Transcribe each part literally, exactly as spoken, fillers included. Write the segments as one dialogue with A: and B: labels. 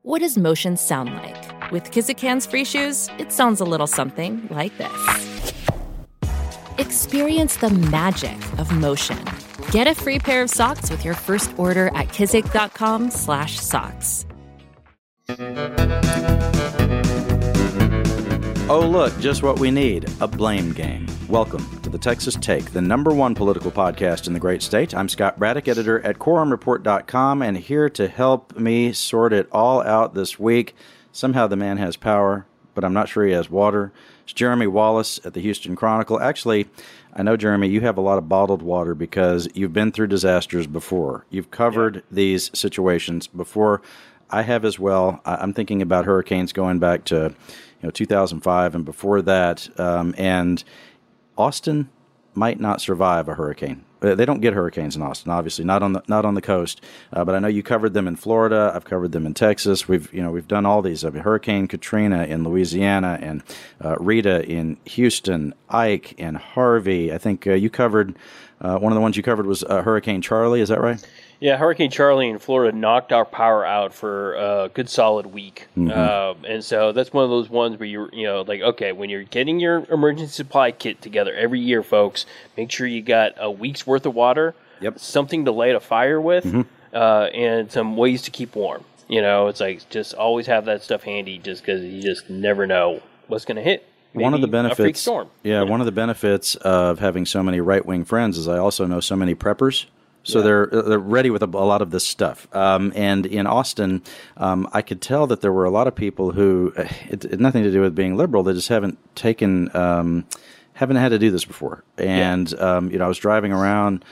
A: What does motion sound like? With Kizik Hands Free Shoes, it sounds a little something like this. Experience the magic of motion. Get a free pair of socks with your first order at kizik.com slash socks.
B: Oh, look, just what we need, a blame game. Welcome to the Texas Take, the number one political podcast in the great state. I'm Scott Braddock, editor at quorum report dot com, and here to help me sort it all out this week. Somehow the man has power, but I'm not sure he has water. It's Jeremy Wallace at the Houston Chronicle. Actually, I know, Jeremy, you have a lot of bottled water because you've been through disasters before. You've covered yeah. these situations before. I have as well. I'm thinking about hurricanes going back to you know two thousand five and before that, um, and Austin might not survive a hurricane. They don't get hurricanes in Austin, obviously, not on the not on the coast. Uh, but I know you covered them in Florida. I've covered them in Texas. We've you know we've done all these. I mean, Hurricane Katrina in Louisiana and uh, Rita in Houston, Ike and Harvey. I think uh, you covered uh, one of the ones you covered was uh, Hurricane Charlie. Is that right?
C: Yeah, Hurricane Charlie in Florida knocked our power out for a good solid week. Mm-hmm. Uh, and so that's one of those ones where you're, you know, like, okay, when you're getting your emergency supply kit together every year, folks, make sure you got a week's worth of water,
B: yep.
C: something to light a fire with, mm-hmm. uh, and some ways to keep warm. You know, it's like just always have that stuff handy just because you just never know what's going to hit. Maybe
B: one of the benefits,
C: a freak storm.
B: Yeah, one of the benefits of having so many right-wing friends is I also know so many preppers. So yeah. they're they're ready with a, a lot of this stuff. Um, and in Austin, um, I could tell that there were a lot of people who it, it had nothing to do with being liberal. They just haven't taken um, haven't had to do this before. And yeah. um, you know, I was driving around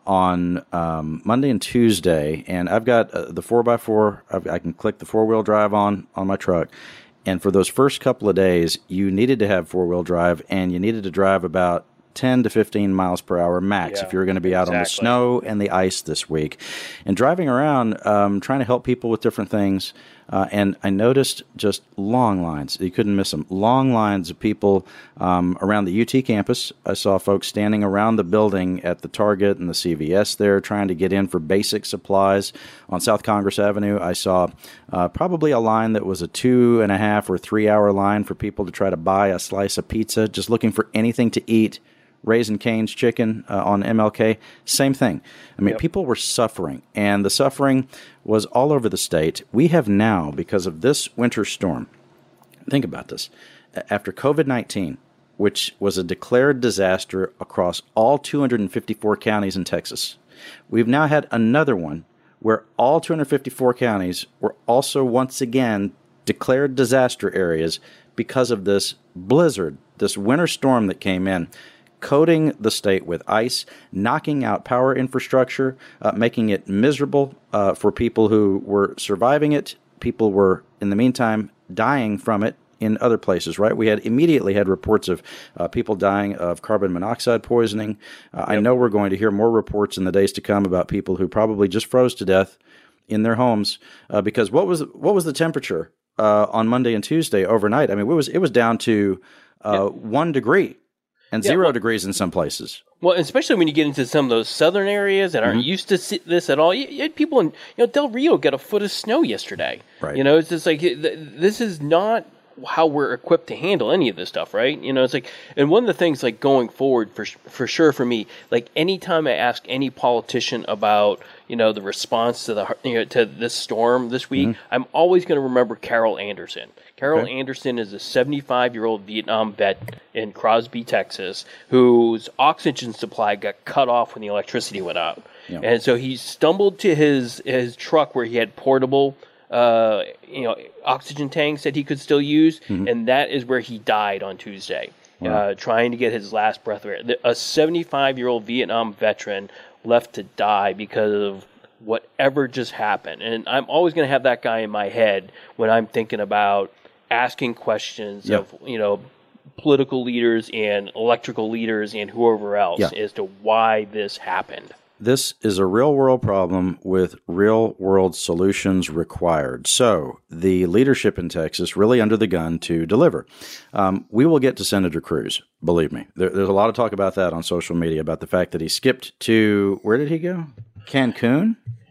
B: on um, Monday and Tuesday, and I've got uh, the four by four. I've, I can click the four wheel drive on on my truck. And for those first couple of days, you needed to have four wheel drive, and you needed to drive about ten to fifteen miles per hour max yeah, if you're going to be out exactly. on the snow and the ice this week. And driving around, um, trying to help people with different things. Uh, and I noticed just long lines. You couldn't miss them. Long lines of people um, around the U T campus. I saw folks standing around the building at the Target and the C V S there trying to get in for basic supplies. On South Congress Avenue, I saw uh, probably a line that was a two and a half or three hour line for people to try to buy a slice of pizza, just looking for anything to eat. Raising Cane's Chicken uh, on M L K, same thing. I mean, yep. people were suffering, and the suffering was all over the state. We have now, because of this winter storm, think about this, after COVID nineteen, which was a declared disaster across all two hundred fifty-four counties in Texas, we've now had another one where all two hundred fifty-four counties were also once again declared disaster areas because of this blizzard, this winter storm that came in, coating the state with ice, knocking out power infrastructure, uh, making it miserable uh, for people who were surviving it. People were, in the meantime, dying from it in other places, right? We had immediately had reports of uh, people dying of carbon monoxide poisoning. Uh, yep. I know we're going to hear more reports in the days to come about people who probably just froze to death in their homes uh, because what was what was the temperature uh, on Monday and Tuesday overnight? I mean, it was it was down to uh, yep. one degree. And yeah, zero well, degrees in some places.
C: Well, especially when you get into some of those southern areas that aren't mm-hmm. used to see this at all. You, you had people in, you know, Del Rio got a foot of snow yesterday.
B: Right.
C: You know, it's just like, this is not how we're equipped to handle any of this stuff, right? You know, it's like, and one of the things, like, going forward, for for sure for me, like, anytime I ask any politician about, you know, the response to the you know, to this storm this week, mm-hmm. I'm always going to remember Carol Anderson. Carol okay. Anderson is a seventy-five-year-old Vietnam vet in Crosby, Texas, whose oxygen supply got cut off when the electricity went out. Yeah. And so he stumbled to his, his truck where he had portable uh, you know, oxygen tanks that he could still use, mm-hmm. and that is where he died on Tuesday, wow. uh, trying to get his last breath of air. A seventy-five-year-old Vietnam veteran left to die because of whatever just happened. And I'm always going to have that guy in my head when I'm thinking about asking questions yep. of, you know, political leaders and electrical leaders and whoever else yeah. as to why this happened.
B: This is a real-world problem with real-world solutions required. So the leadership in Texas really under the gun to deliver. Um, we will get to Senator Cruz, believe me. There, there's a lot of talk about that on social media, about the fact that he skipped to, where did he go? Cancun?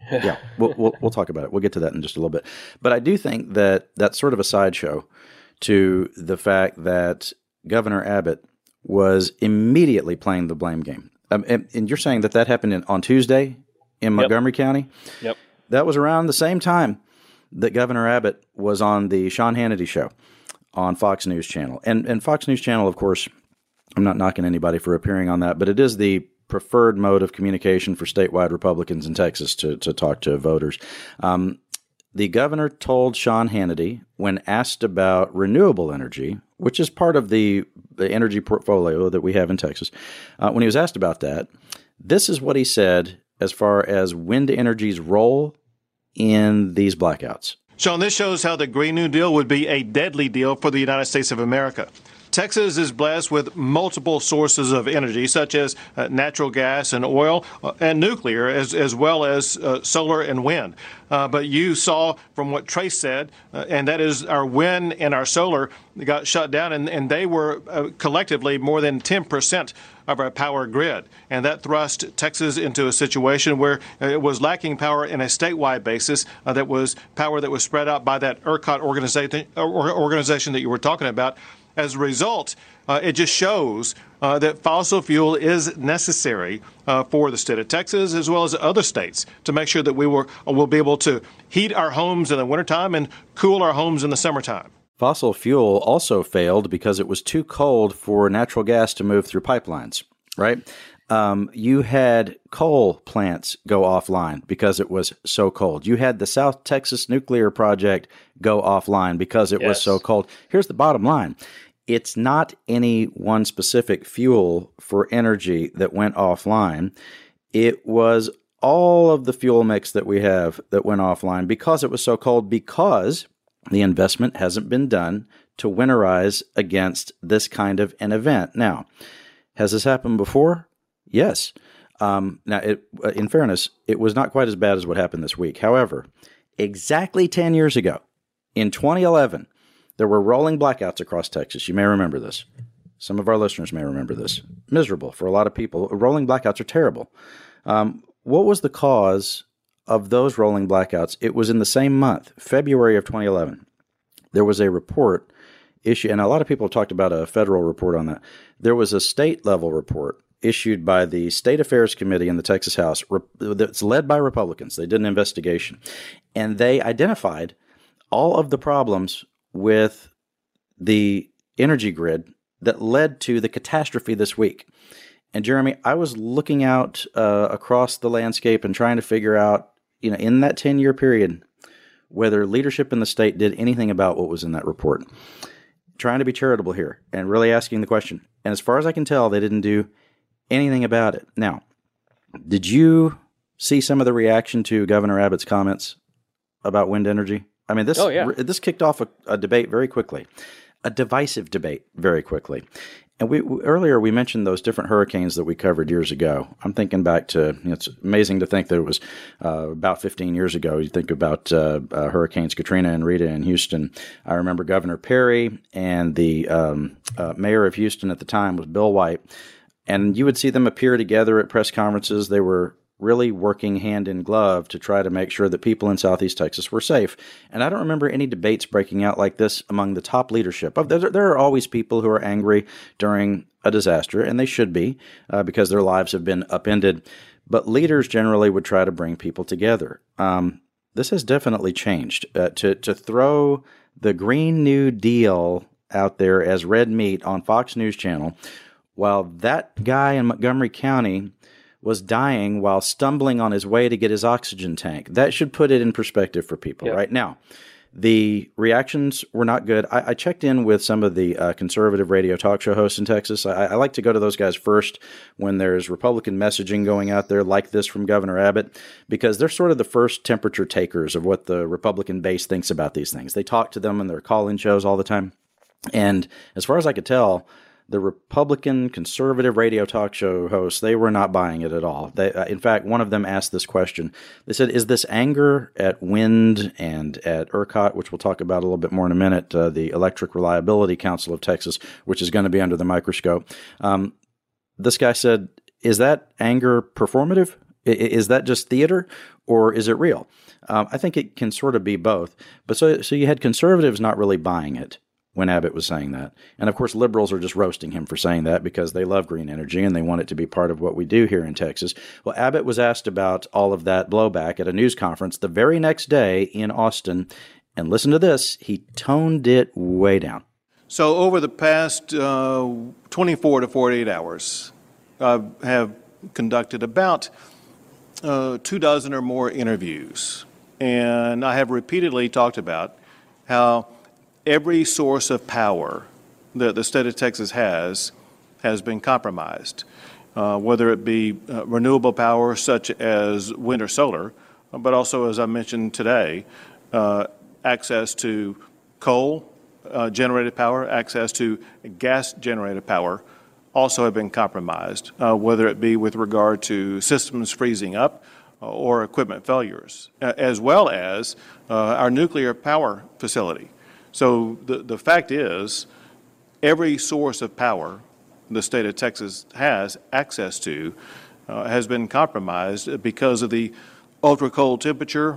B: Yeah, we'll, we'll we'll talk about it. We'll get to that in just a little bit. But I do think that that's sort of a sideshow to the fact that Governor Abbott was immediately playing the blame game. Um, and, and you're saying that that happened in, on Tuesday in Montgomery
C: yep.
B: County?
C: Yep.
B: That was around the same time that Governor Abbott was on the Sean Hannity show on Fox News Channel. And, and Fox News Channel, of course, I'm not knocking anybody for appearing on that, but it is the preferred mode of communication for statewide Republicans in Texas to, to talk to voters. Um, the governor told Sean Hannity, when asked about renewable energy, which is part of the, the energy portfolio that we have in Texas, uh, when he was asked about that, this is what he said as far as wind energy's role in these blackouts.
D: Sean, this shows how the Green New Deal would be a deadly deal for the United States of America. Texas is blessed with multiple sources of energy, such as uh, natural gas and oil uh, and nuclear, as, as well as uh, solar and wind. Uh, but you saw from what Trace said, uh, and that is our wind and our solar got shut down, and, and they were uh, collectively more than ten percent of our power grid. And that thrust Texas into a situation where it was lacking power in a statewide basis, uh, that was power that was spread out by that ERCOT organization, organization that you were talking about. As a result, uh, it just shows uh, that fossil fuel is necessary uh, for the state of Texas as well as other states to make sure that we will, will be able to heat our homes in the wintertime and cool our homes in the summertime.
B: Fossil fuel also failed because it was too cold for natural gas to move through pipelines, right? Um, you had coal plants go offline because it was so cold. You had the South Texas nuclear project go offline because it yes. was so cold. Here's the bottom line. It's not any one specific fuel for energy that went offline. It was all of the fuel mix that we have that went offline because it was so cold, because the investment hasn't been done to winterize against this kind of an event. Now, has this happened before? Yes. Um, now, it, in fairness, it was not quite as bad as what happened this week. However, exactly ten years ago, in twenty eleven, there were rolling blackouts across Texas. You may remember this. Some of our listeners may remember this. Miserable for a lot of people. Rolling blackouts are terrible. Um, what was the cause of those rolling blackouts? It was in the same month, February of twenty eleven. There was a report issued, and a lot of people have talked about a federal report on that. There was a state-level report issued by the State Affairs Committee in the Texas House that's led by Republicans. They did an investigation, and they identified all of the problems with the energy grid that led to the catastrophe this week. And Jeremy, I was looking out uh, across the landscape and trying to figure out, you know, in that ten-year period, whether leadership in the state did anything about what was in that report. Trying to be charitable here and really asking the question. And as far as I can tell, they didn't do anything about it. Now, did you see some of the reaction to Governor Abbott's comments about wind energy? I mean, this
C: oh, yeah.
B: this kicked off a, a debate very quickly, a divisive debate very quickly. And we, we earlier we mentioned those different hurricanes that we covered years ago. I'm thinking back to, you know, it's amazing to think that it was uh, about fifteen years ago. You think about uh, uh, Hurricanes Katrina and Rita in Houston. I remember Governor Perry and the um, uh, mayor of Houston at the time was Bill White. And you would see them appear together at press conferences. They were really working hand in glove to try to make sure that people in Southeast Texas were safe. And I don't remember any debates breaking out like this among the top leadership. There are always people who are angry during a disaster, and they should be, uh, because their lives have been upended. But leaders generally would try to bring people together. Um, this has definitely changed. Uh, to, to throw the Green New Deal out there as red meat on Fox News Channel, while that guy in Montgomery County was dying while stumbling on his way to get his oxygen tank. That should put it in perspective for people. Yeah. Right now, the reactions were not good. I, I checked in with some of the uh, conservative radio talk show hosts in Texas. I, I like to go to those guys first when there's Republican messaging going out there like this from Governor Abbott, because they're sort of the first temperature takers of what the Republican base thinks about these things. They talk to them in their call-in shows all the time. And as far as I could tell, the Republican conservative radio talk show hosts, they were not buying it at all. They, uh, in fact, one of them asked this question. They said, is this anger at Wind and at ERCOT, which we'll talk about a little bit more in a minute, uh, the Electric Reliability Council of Texas, which is going to be under the microscope. Um, this guy said, is that anger performative? I- Is that just theater, or is it real? Um, I think it can sort of be both. But so, so you had conservatives not really buying it when Abbott was saying that. And of course, liberals are just roasting him for saying that because they love green energy and they want it to be part of what we do here in Texas. Well, Abbott was asked about all of that blowback at a news conference the very next day in Austin. And listen to this, he toned it way down.
D: So over the past uh, twenty-four to forty-eight hours, I have conducted about uh, two dozen or more interviews. And I have repeatedly talked about how every source of power that the state of Texas has has been compromised, uh, whether it be uh, renewable power such as wind or solar, but also, as I mentioned today, uh, access to coal uh, generated power, access to gas generated power also have been compromised, uh, whether it be with regard to systems freezing up uh, or equipment failures, uh, as well as uh, our nuclear power facility. So the, the fact is, every source of power the state of Texas has access to uh, has been compromised because of the ultra cold temperature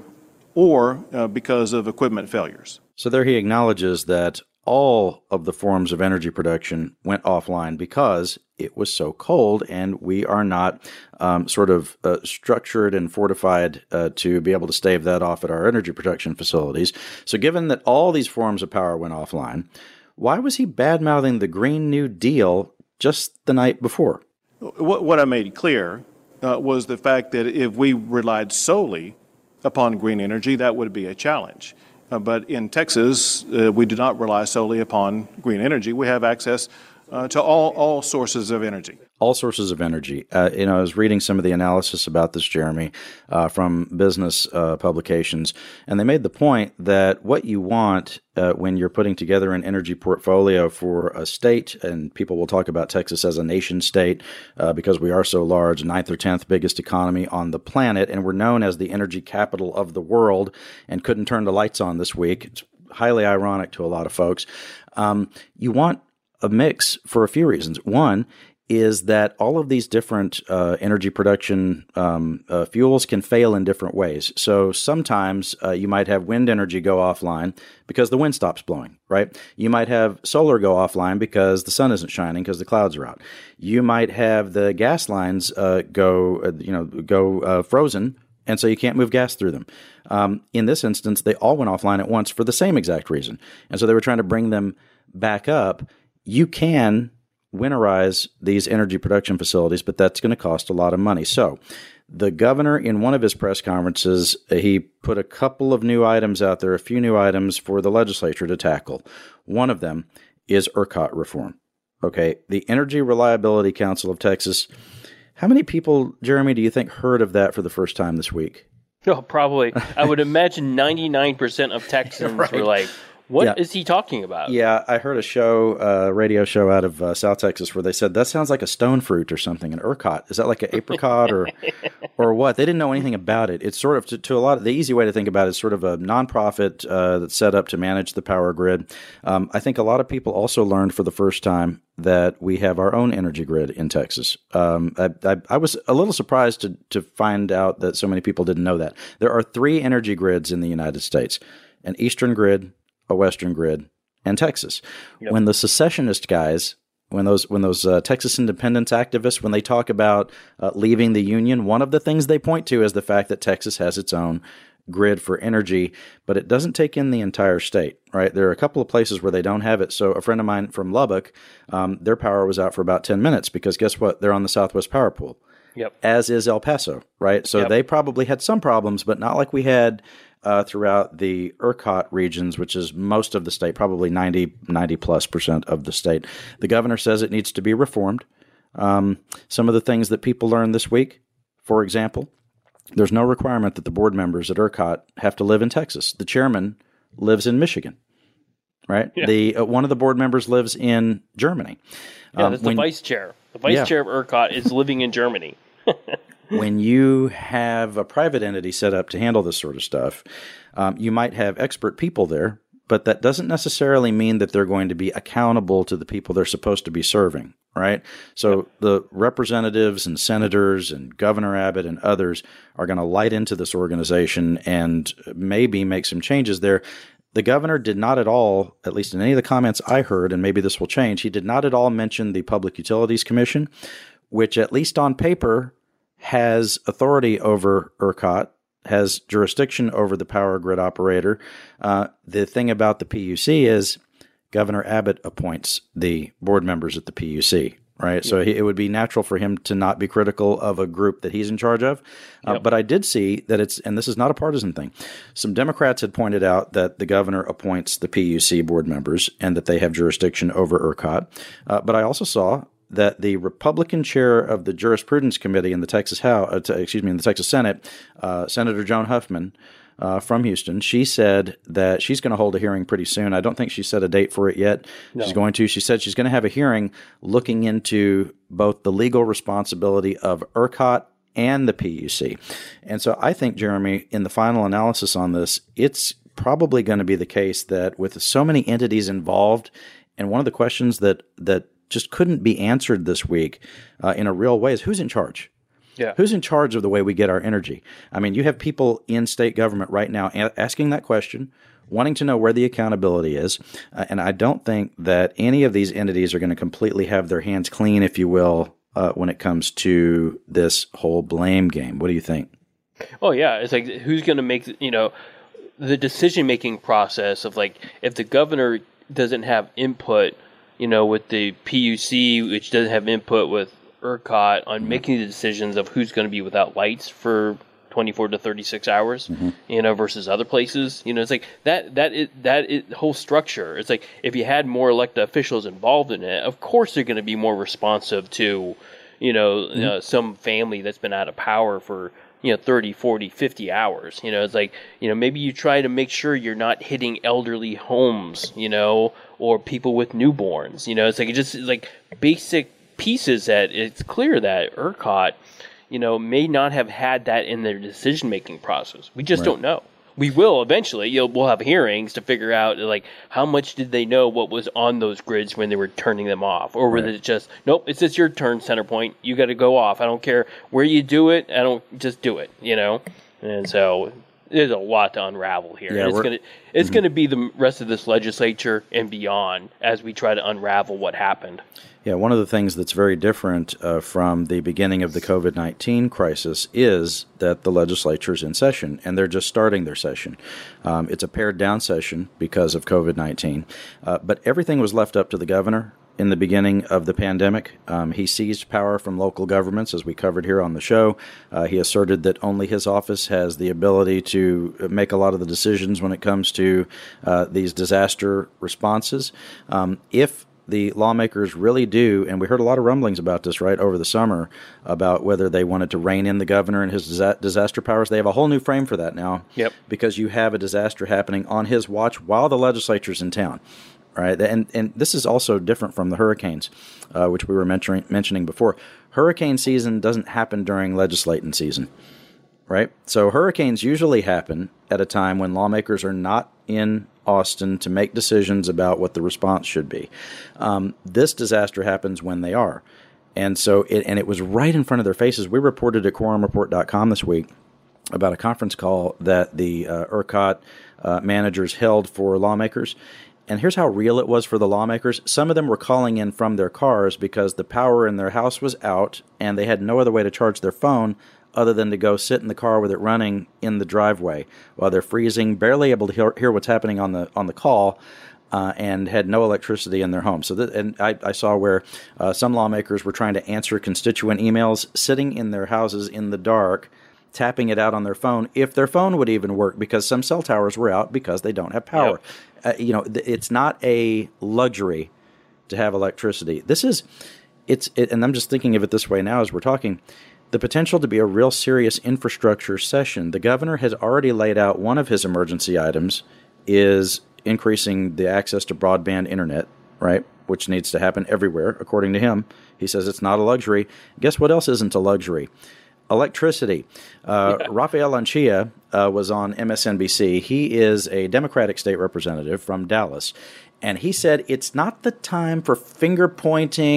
D: or uh, because of equipment failures.
B: So there he acknowledges that all of the forms of energy production went offline because it was so cold, and we are not um, sort of uh, structured and fortified uh, to be able to stave that off at our energy production facilities. So given that all these forms of power went offline, why was he bad-mouthing the Green New Deal just the night before?
D: What, what I made clear uh, was the fact that if we relied solely upon green energy, that would be a challenge. Uh, but in Texas, uh, we do not rely solely upon green energy. We have access uh, to all, all sources of energy.
B: All sources of energy. Uh, you know, I was reading some of the analysis about this, Jeremy, uh, from business uh, publications, and they made the point that what you want uh, when you're putting together an energy portfolio for a state, and people will talk about Texas as a nation state uh, because we are so large, ninth or tenth biggest economy on the planet, and we're known as the energy capital of the world, and couldn't turn the lights on this week. It's highly ironic to a lot of folks. Um, you want a mix for a few reasons. One is that all of these different uh, energy production um, uh, fuels can fail in different ways. So sometimes uh, you might have wind energy go offline because the wind stops blowing, right? You might have solar go offline because the sun isn't shining because the clouds are out. You might have the gas lines uh, go, uh, you know, go uh, frozen, and so you can't move gas through them. Um, in this instance, they all went offline at once for the same exact reason, and so they were trying to bring them back up. You can winterize these energy production facilities, but that's going to cost a lot of money. So the governor, in one of his press conferences, he put a couple of new items out there, a few new items for the legislature to tackle. One of them is ERCOT reform. Okay, the Energy Reliability Council of Texas. How many people, Jeremy, do you think heard of that for the first time this week?
C: No, probably. I would imagine ninety-nine percent of Texans right. were like, What yeah. is he talking about?
B: Yeah, I heard a show, a uh, radio show out of uh, South Texas where they said, that sounds like a stone fruit or something, an ERCOT. Is that like an apricot or or what? They didn't know anything about it. It's sort of, to, to a lot of, the easy way to think about it is sort of a nonprofit uh, that's set up to manage the power grid. Um, I think a lot of people also learned for the first time that we have our own energy grid in Texas. Um, I, I, I was a little surprised to, to find out that so many people didn't know that. There are three energy grids in the United States, an eastern grid, a western grid, and Texas. Yep. When the secessionist guys, when those when those uh, Texas independence activists, when they talk about uh, leaving the Union, one of the things they point to is the fact that Texas has its own grid for energy, but it doesn't take in the entire state, right? There are a couple of places where they don't have it. So a friend of mine from Lubbock, um, their power was out for about ten minutes because guess what? They're on the Southwest Power Pool.
C: Yep.
B: As is El Paso, right? So yep. they probably had some problems, but not like we had Uh, throughout the ERCOT regions, which is most of the state, probably ninety, ninety plus percent of the state. The governor says it needs to be reformed. Um, some of the things that people learned this week, for example, there's no requirement that the board members at ERCOT have to live in Texas. The chairman lives in Michigan, right? Yeah. The uh, one of the board members lives in Germany.
C: Yeah, um, that's when, the vice chair. The vice yeah. chair of ERCOT is living in Germany.
B: When you have a private entity set up to handle this sort of stuff, um, you might have expert people there, but that doesn't necessarily mean that they're going to be accountable to the people they're supposed to be serving, right? So the representatives and senators and Governor Abbott and others are going to light into this organization and maybe make some changes there. The governor did not at all, at least in any of the comments I heard, and maybe this will change, he did not at all mention the Public Utilities Commission, which at least on paper has authority over ERCOT, has jurisdiction over the power grid operator. Uh, the thing about the P U C is Governor Abbott appoints the board members at the P U C, right? Yeah. So he, it would be natural for him to not be critical of a group that he's in charge of. Uh, yep. But I did see that it's, and this is not a partisan thing, some Democrats had pointed out that the governor appoints the P U C board members and that they have jurisdiction over ERCOT. Uh, but I also saw that the Republican chair of the Jurisprudence Committee in the Texas House, uh, t- excuse me, in the Texas Senate, uh, Senator Joan Huffman, Uh, from Houston, she said that she's going to hold a hearing pretty soon. I don't think she set a date for it yet. No. She's going to. She said she's going to have a hearing looking into both the legal responsibility of ERCOT and the P U C. And so I think, Jeremy, in the final analysis on this, it's probably going to be the case that with so many entities involved, and one of the questions that that just couldn't be answered this week uh, in a real way is who's in charge? Yeah. Who's in charge of the way we get our energy? I mean, you have people in state government right now a- asking that question, wanting to know where the accountability is. Uh, and I don't think that any of these entities are going to completely have their hands clean, if you will, uh, when it comes to this whole blame game. What do you think?
C: Oh, yeah. It's like, who's going to make, you know, the decision-making process of, like, if the governor doesn't have input, you know, with the P U C, which doesn't have input with ERCOT on making the decisions of who's going to be without lights for twenty-four to thirty-six hours, mm-hmm. you know, versus other places. You know, it's like that, that is, that is, whole structure. It's like if you had more elected officials involved in it, of course they're going to be more responsive to, you know, mm-hmm. uh, some family that's been out of power for, you know, thirty, forty, fifty hours. You know, it's like, you know, maybe you try to make sure you're not hitting elderly homes, you know, or people with newborns. You know, it's like, it just like basic pieces that it's clear that ERCOT, you know, may not have had that in their decision-making process. We just right. don't know. We will eventually. You'll, we'll have hearings to figure out, like, how much did they know what was on those grids when they were turning them off? Or was right. it just, nope, it's just your turn, CenterPoint. You got to go off. I don't care where you do it. I don't, just do it, you know? And so there's a lot to unravel here. Yeah, it's going to it's mm-hmm. going to be the rest of this legislature and beyond as we try to unravel what happened.
B: Yeah, one of the things that's very different uh, from the beginning of the COVID nineteen crisis is that the legislature's in session, and they're just starting their session. Um, it's a pared-down session because of COVID nineteen, uh, but everything was left up to the governor in the beginning of the pandemic. Um, he seized power from local governments, as we covered here on the show. Uh, he asserted that only his office has the ability to make a lot of the decisions when it comes to uh, these disaster responses. Um, if the lawmakers really do, and we heard a lot of rumblings about this, right, over the summer, about whether they wanted to rein in the governor and his disa- disaster powers. They have a whole new frame for that now. Yep. Because you have a disaster happening on his watch while the legislature's in town, right? And and this is also different from the hurricanes, uh, which we were mentioning, mentioning before. Hurricane season doesn't happen during legislating season, right? So hurricanes usually happen at a time when lawmakers are not in Austin to make decisions about what the response should be. Um, this disaster happens when they are. And so, it, and it was right in front of their faces. We reported at quorum report dot com this week about a conference call that the uh, ERCOT uh, managers held for lawmakers. And here's how real it was for the lawmakers. Some of them were calling in from their cars because the power in their house was out and they had no other way to charge their phone other than to go sit in the car with it running in the driveway while they're freezing, barely able to hear, hear what's happening on the on the call, uh, and had no electricity in their home. So, that, and I, I saw where uh, some lawmakers were trying to answer constituent emails, sitting in their houses in the dark, tapping it out on their phone, if their phone would even work, because some cell towers were out because they don't have power. Yep. Uh, you know, th- it's not a luxury to have electricity. This is, it's, it, and I'm just thinking of it this way now as we're talking. The potential to be a real serious infrastructure session. The governor has already laid out one of his emergency items is increasing the access to broadband internet, right, which needs to happen everywhere, according to him. He says it's not a luxury. Guess what else isn't a luxury? Electricity. Uh, yeah. Rafael Lanchilla uh, was on M S N B C. He is a Democratic state representative from Dallas, and he said it's not the time for finger-pointing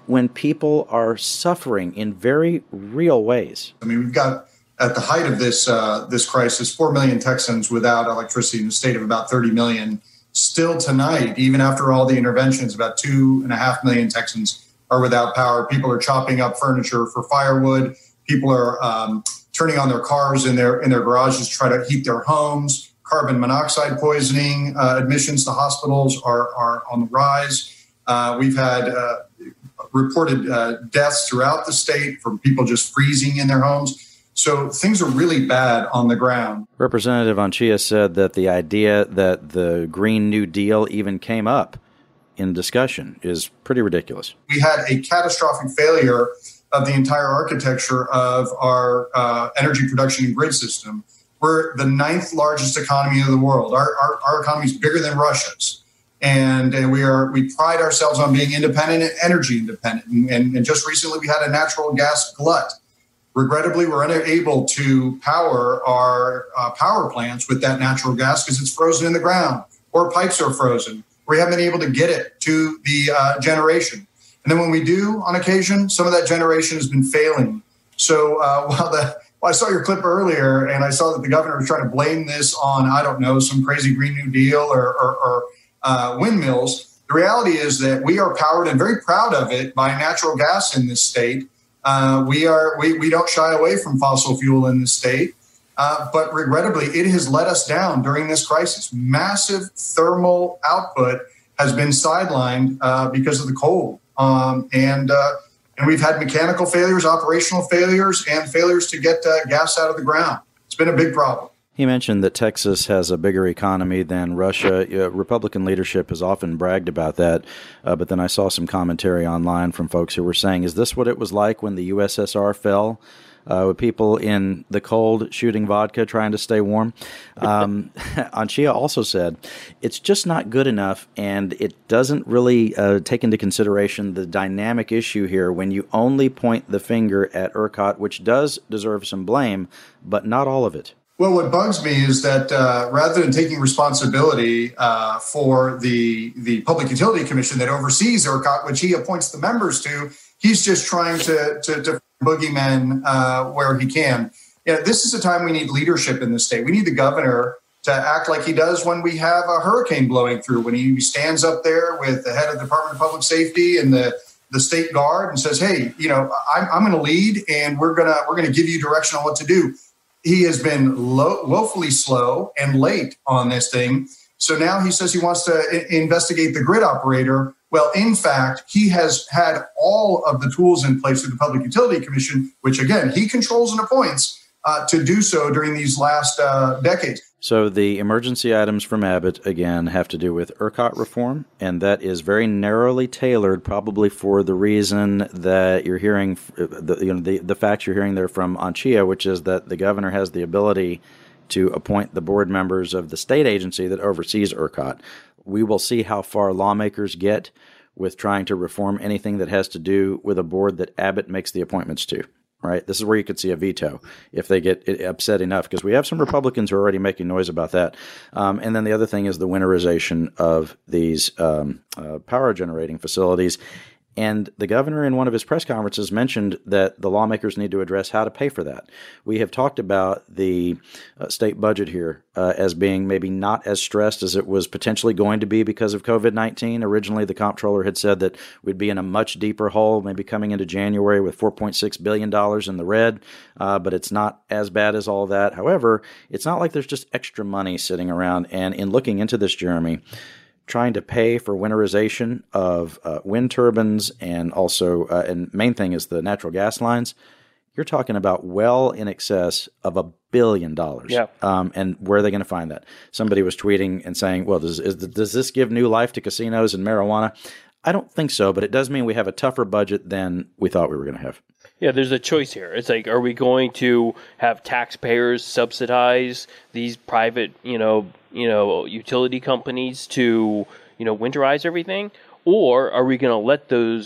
B: when people are suffering in very real ways.
E: I mean, we've got, at the height of this uh, this crisis, four million Texans without electricity in a state of about thirty million. Still tonight, even after all the interventions, about two and a half million Texans are without power. People are chopping up furniture for firewood. People are um, turning on their cars in their in their garages to try to heat their homes. Carbon monoxide poisoning uh, admissions to hospitals are, are on the rise. Uh, we've had uh, reported uh, deaths throughout the state from people just freezing in their homes. So things are really bad on the ground.
B: Representative Anchia said that the idea that the Green New Deal even came up in discussion is pretty ridiculous.
E: We had a catastrophic failure of the entire architecture of our uh, energy production and grid system. We're the ninth largest economy of the world. Our, our, our economy is bigger than Russia's. And, and we are we pride ourselves on being independent and energy independent. And, and, and just recently we had a natural gas glut. Regrettably, we're unable to power our uh, power plants with that natural gas because it's frozen in the ground or pipes are frozen. We haven't been able to get it to the uh, generation. And then when we do, on occasion, some of that generation has been failing. So uh, while, the, while I saw your clip earlier and I saw that the governor was trying to blame this on, I don't know, some crazy Green New Deal or, or, or uh, windmills, the reality is that we are powered and very proud of it by natural gas in this state. Uh, we are we, we don't shy away from fossil fuel in this state, uh, but regrettably, it has let us down during this crisis. Massive thermal output has been sidelined uh, because of the cold, um, and uh, and we've had mechanical failures, operational failures, and failures to get uh, gas out of the ground. It's been a big problem.
B: He mentioned that Texas has a bigger economy than Russia. Uh, Republican leadership has often bragged about that, uh, but then I saw some commentary online from folks who were saying, is this what it was like when the U S S R fell? Uh, with people in the cold shooting vodka trying to stay warm. Um, Anchia also said, it's just not good enough, and it doesn't really uh, take into consideration the dynamic issue here when you only point the finger at ERCOT, which does deserve some blame, but not all of it.
E: Well, what bugs me is that uh, rather than taking responsibility uh, for the the Public Utility Commission that oversees ERCOT, which he appoints the members to, he's just trying to to, to boogeyman uh, where he can. You know, this is a time we need leadership in the state. We need the governor to act like he does when we have a hurricane blowing through, when he stands up there with the head of the Department of Public Safety and the the state guard and says, "Hey, you know, I'm I'm going to lead, and we're gonna we're gonna give you direction on what to do." He has been low, woefully slow and late on this thing. So now he says he wants to I- investigate the grid operator. Well, in fact, he has had all of the tools in place through the Public Utility Commission, which, again, he controls and appoints uh, to do so during these last uh, decades.
B: So the emergency items from Abbott, again, have to do with ERCOT reform, and that is very narrowly tailored, probably for the reason that you're hearing, the, you know, the, the facts you're hearing there from Anchia, which is that the governor has the ability to appoint the board members of the state agency that oversees ERCOT. We will see how far lawmakers get with trying to reform anything that has to do with a board that Abbott makes the appointments to. Right. This is where you could see a veto if they get upset enough, because we have some Republicans who are already making noise about that. Um, and then the other thing is the winterization of these um, uh, power generating facilities. And the governor in one of his press conferences mentioned that the lawmakers need to address how to pay for that. We have talked about the uh, state budget here uh, as being maybe not as stressed as it was potentially going to be because of COVID nineteen. Originally, the comptroller had said that we'd be in a much deeper hole, maybe coming into January with four point six billion dollars in the red, uh, but it's not as bad as all that. However, it's not like there's just extra money sitting around. And in looking into this, Jeremy, trying to pay for winterization of uh, wind turbines and also, uh, and main thing is the natural gas lines, you're talking about well in excess of a billion dollars.
C: Yeah.
B: Um, and where are they going to find that? Somebody was tweeting and saying, well, does, is, does this give new life to casinos and marijuana? I don't think so, but it does mean we have a tougher budget than we thought we were going to have.
C: Yeah, there's a choice here. It's like, are we going to have taxpayers subsidize these private, you know, you know, utility companies to, you know, winterize everything, or are we going to let those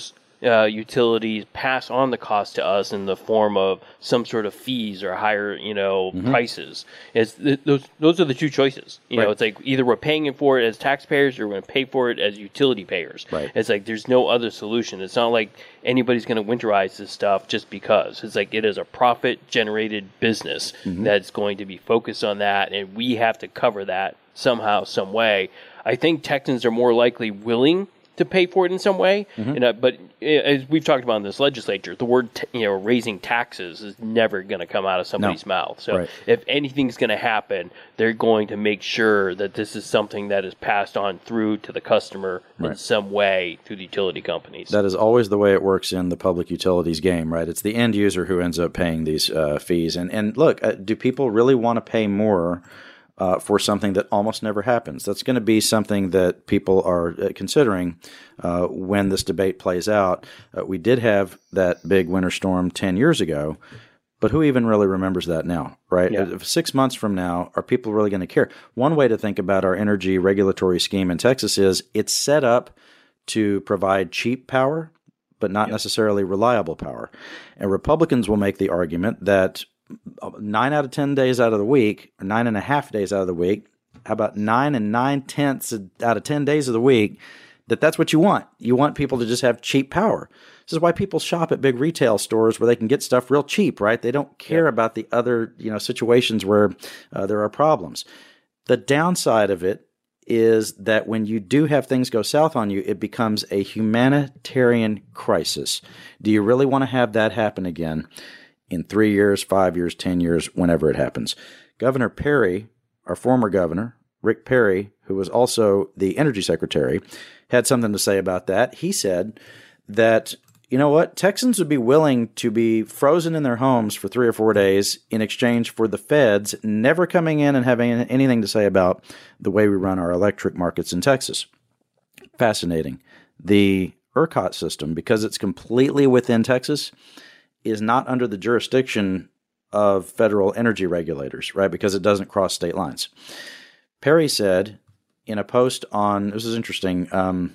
C: uh, utilities pass on the cost to us in the form of some sort of fees or higher, you know, mm-hmm. prices. It's th- those those are the two choices. You right. know, it's like either we're paying for it as taxpayers or we're going to pay for it as utility payers.
B: Right.
C: It's like there's no other solution. It's not like anybody's going to winterize this stuff just because. It's like it is a profit-generated business mm-hmm. that's going to be focused on that, and we have to cover that somehow, some way. I think Texans are more likely willing to pay for it in some way. Mm-hmm. And, uh, but uh, as we've talked about in this legislature, the word t- you know raising taxes is never going to come out of somebody's no. mouth. So
B: right.
C: if anything's going to happen, they're going to make sure that this is something that is passed on through to the customer right. in some way through the utility companies.
B: That is always the way it works in the public utilities game, right? It's the end user who ends up paying these uh, fees. And, and look, uh, do people really want to pay more Uh, for something that almost never happens? That's going to be something that people are uh, considering uh, when this debate plays out. Uh, we did have that big winter storm ten years ago, but who even really remembers that now, right?
C: Yeah.
B: If six months from now, are people really going to care? One way to think about our energy regulatory scheme in Texas is it's set up to provide cheap power, but not yep. necessarily reliable power. And Republicans will make the argument that nine out of ten days out of the week, or nine and a half days out of the week, how about nine and nine tenths out of ten days of the week, that that's what you want. You want people to just have cheap power. This is why people shop at big retail stores where they can get stuff real cheap, right? They don't care yeah. about the other, you know, situations where uh, there are problems. The downside of it is that when you do have things go south on you, it becomes a humanitarian crisis. Do you really want to have that happen again? In three years, five years, ten years, whenever it happens. Governor Perry, our former governor, Rick Perry, who was also the energy secretary, had something to say about that. He said that, you know what, Texans would be willing to be frozen in their homes for three or four days in exchange for the feds never coming in and having anything to say about the way we run our electric markets in Texas. Fascinating. The ERCOT system, because it's completely within Texas, is not under the jurisdiction of federal energy regulators, right? Because it doesn't cross state lines. Perry said in a post on, this is interesting, um,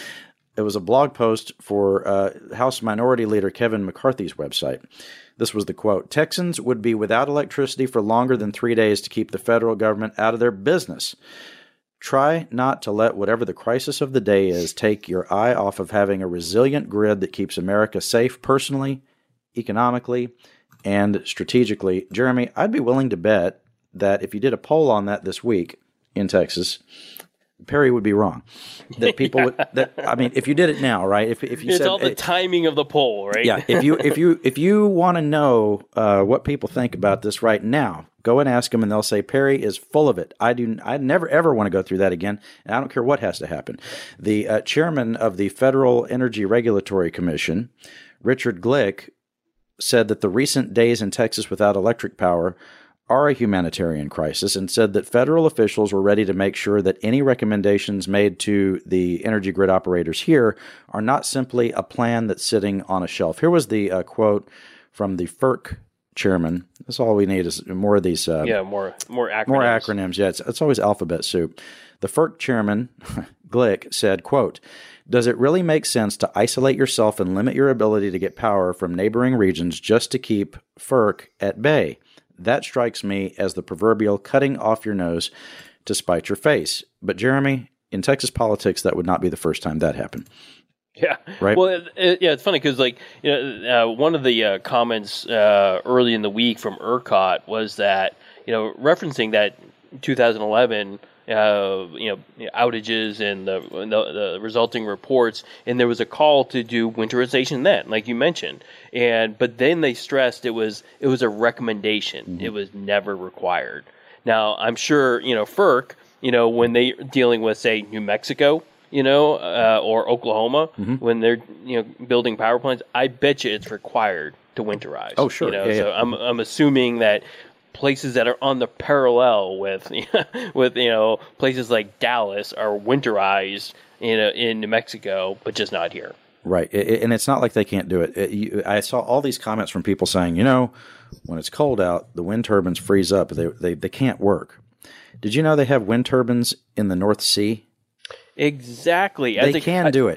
B: it was a blog post for uh, House Minority Leader Kevin McCarthy's website. This was the quote: Texans would be without electricity for longer than three days to keep the federal government out of their business. Try not to let whatever the crisis of the day is take your eye off of having a resilient grid that keeps America safe personally, economically, and strategically. Jeremy, I'd be willing to bet that if you did a poll on that this week in Texas, Perry would be wrong. That people yeah. would. That I mean, if you did it now, right? If if you
C: it's
B: said
C: all the
B: it,
C: timing of the poll, right?
B: Yeah. If you if you if you want to know uh, what people think about this right now, go and ask them, and they'll say Perry is full of it. I do. I never ever want to go through that again, and I don't care what has to happen. The uh, chairman of the Federal Energy Regulatory Commission, Richard Glick, said that the recent days in Texas without electric power are a humanitarian crisis, and said that federal officials were ready to make sure that any recommendations made to the energy grid operators here are not simply a plan that's sitting on a shelf. Here was the uh, quote from the FERC chairman. That's all we need is more of these. Uh,
C: yeah, more more acronyms.
B: More acronyms. Yeah, it's, it's always alphabet soup. The FERC chairman, Glick, said, quote, "Does it really make sense to isolate yourself and limit your ability to get power from neighboring regions just to keep FERC at bay? That strikes me as the proverbial cutting off your nose to spite your face." But Jeremy, in Texas politics, that would not be the first time that happened.
C: Yeah.
B: Right.
C: Well, it, it, yeah, it's funny because, like, you know, uh, one of the uh, comments uh, early in the week from ERCOT was that, you know, referencing that two thousand eleven, uh, you know, outages and the, the the resulting reports, and there was a call to do winterization then, like you mentioned, and but then they stressed it was it was a recommendation, mm-hmm. It was never required. Now, I'm sure, you know, FERC, you know, when they're dealing with, say, New Mexico, you know, uh, or Oklahoma, mm-hmm. when they're, you know, building power plants, I bet you it's required to winterize.
B: Oh, sure.
C: You know,
B: yeah,
C: so
B: yeah.
C: I'm I'm assuming that places that are on the parallel with, with you know, places like Dallas are winterized, you know, in New Mexico, but just not here.
B: Right, it, and it's not like they can't do it. it you, I saw all these comments from people saying, you know, when it's cold out, the wind turbines freeze up. They they they can't work. Did you know they have wind turbines in the North Sea?
C: Exactly.
B: They can I, do it.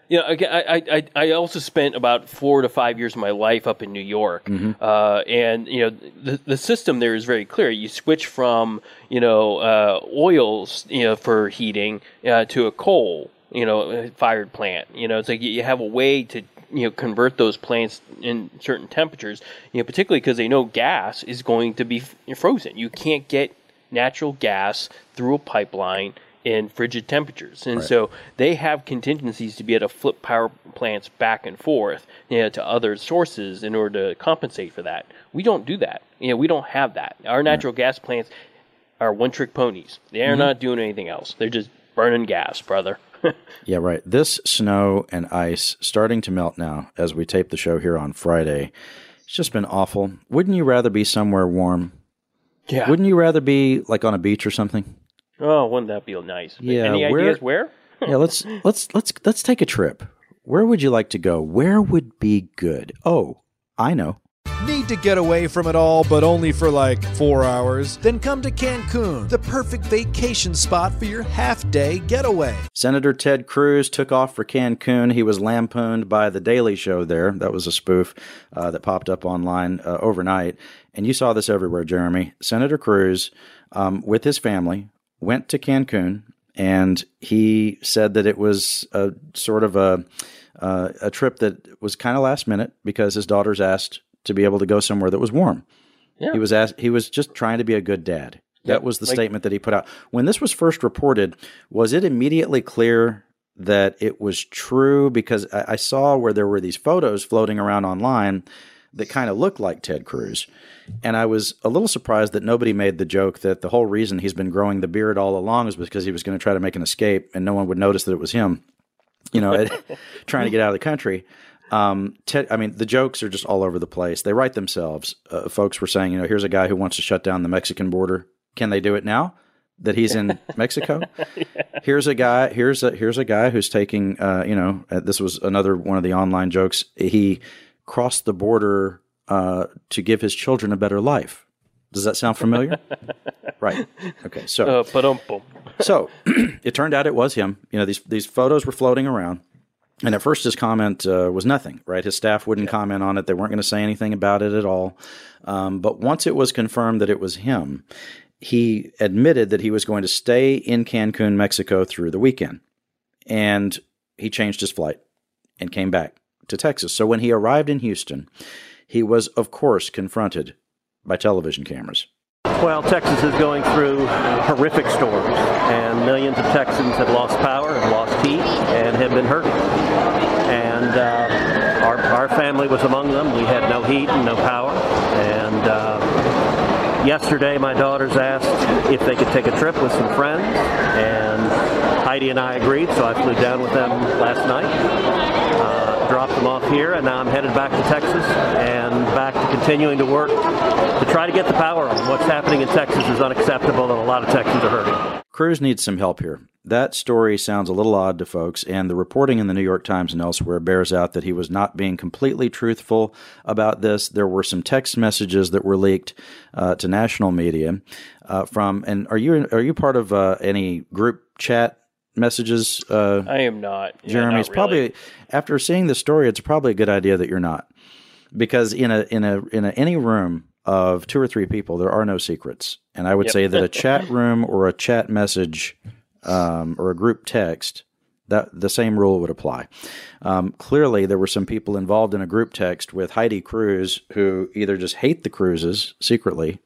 C: You know, again, I, I I also spent about four to five years of my life up in New York, mm-hmm. uh, and you know the the system there is very clear. You switch from you know uh, oils you know for heating uh, to a coal you know fired plant. You know, it's like you have a way to you know convert those plants in certain temperatures. You know, particularly because they know gas is going to be frozen. You can't get natural gas through a pipeline in frigid temperatures. And right. so they have contingencies to be able to flip power plants back and forth you know, to other sources in order to compensate for that. We don't do that. You know, we don't have that. Our natural yeah. gas plants are one-trick ponies. They are mm-hmm. not doing anything else. They're just burning gas, brother.
B: Yeah, right. This snow and ice starting to melt now as we tape the show here on Friday. It's just been awful. Wouldn't you rather be somewhere warm?
C: Yeah.
B: Wouldn't you rather be like on a beach or something?
C: Oh, wouldn't that be nice?
B: Yeah,
C: Any
B: where,
C: ideas where?
B: yeah, let's let's let's let's take a trip. Where would you like to go? Where would be good? Oh, I know.
F: Need to get away from it all, but only for like four hours? Then come to Cancun, the perfect vacation spot for your half-day getaway.
B: Senator Ted Cruz took off for Cancun. He was lampooned by The Daily Show there. That was a spoof uh, that popped up online uh, overnight. And you saw this everywhere, Jeremy. Senator Cruz, um, with his family, went to Cancun, and he said that it was a sort of a uh, a trip that was kind of last minute because his daughters asked to be able to go somewhere that was warm. Yeah. He was asked, he was just trying to be a good dad. That yep. was the like, statement that he put out. When this was first reported, was it immediately clear that it was true? Because I, I saw where there were these photos floating around online that kind of looked like Ted Cruz. And I was a little surprised that nobody made the joke that the whole reason he's been growing the beard all along is because he was going to try to make an escape and no one would notice that it was him, you know, trying to get out of the country. Um, Ted, I mean, the jokes are just all over the place. They write themselves. Uh, folks were saying, you know, here's a guy who wants to shut down the Mexican border. Can they do it now that he's in Mexico? yeah. Here's a guy. Here's a here's a guy who's taking. Uh, you know, uh, this was another one of the online jokes. He crossed the border uh, to give his children a better life. Does that sound familiar? Right. Okay. So,
C: uh,
B: so it turned out it was him. You know, these these photos were floating around. And at first his comment uh, was nothing, right? His staff wouldn't yeah. comment on it. They weren't going to say anything about it at all. Um, but once it was confirmed that it was him, he admitted that he was going to stay in Cancun, Mexico through the weekend. And he changed his flight and came back to Texas. So when he arrived in Houston, he was, of course, confronted by television cameras.
G: Well, Texas is going through horrific storms, and millions of Texans have lost power, have lost heat, and have been hurting. And uh, our, our family was among them. We had no heat and no power. And uh, yesterday, my daughters asked if they could take a trip with some friends, and Heidi and I agreed, so I flew down with them last night. Uh, dropped them off here, and now I'm headed back to Texas and back to continuing to work to try to get the power on. What's happening in Texas is unacceptable, and a lot of Texans are hurting.
B: Cruz needs some help here. That story sounds a little odd to folks, and the reporting in the New York Times and elsewhere bears out that he was not being completely truthful about this. There were some text messages that were leaked uh, to national media uh, from. And are you are you part of uh, any group chat messages? Uh,
C: I am not. Yeah,
B: Jeremy,
C: not
B: it's probably
C: really.
B: After seeing the story, it's probably a good idea that you're not, because in a in a in a, any room of two or three people, there are no secrets. And I would yep. say that a chat room or a chat message um, or a group text, that the same rule would apply. Um, clearly, there were some people involved in a group text with Heidi Cruz who either just hate the Cruzes secretly,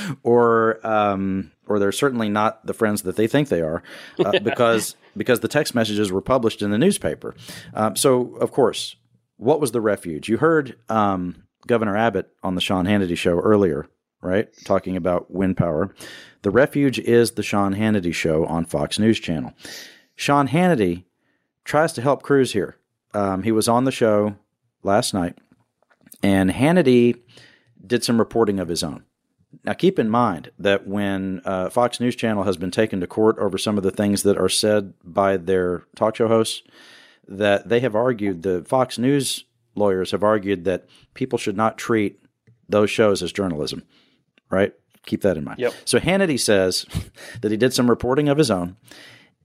B: or um, or they're certainly not the friends that they think they are, uh, because because the text messages were published in the newspaper. Um, so, of course, what was the refuge? You heard um, Governor Abbott on the Sean Hannity show earlier, right, talking about wind power. The refuge is the Sean Hannity show on Fox News Channel. Sean Hannity tries to help Cruz here. Um, he was on the show last night, and Hannity did some reporting of his own. Now, keep in mind that when uh, Fox News Channel has been taken to court over some of the things that are said by their talk show hosts, that they have argued, the Fox News lawyers have argued that people should not treat those shows as journalism, right? Keep that in mind.
C: Yep.
B: So Hannity says that he did some reporting of his own,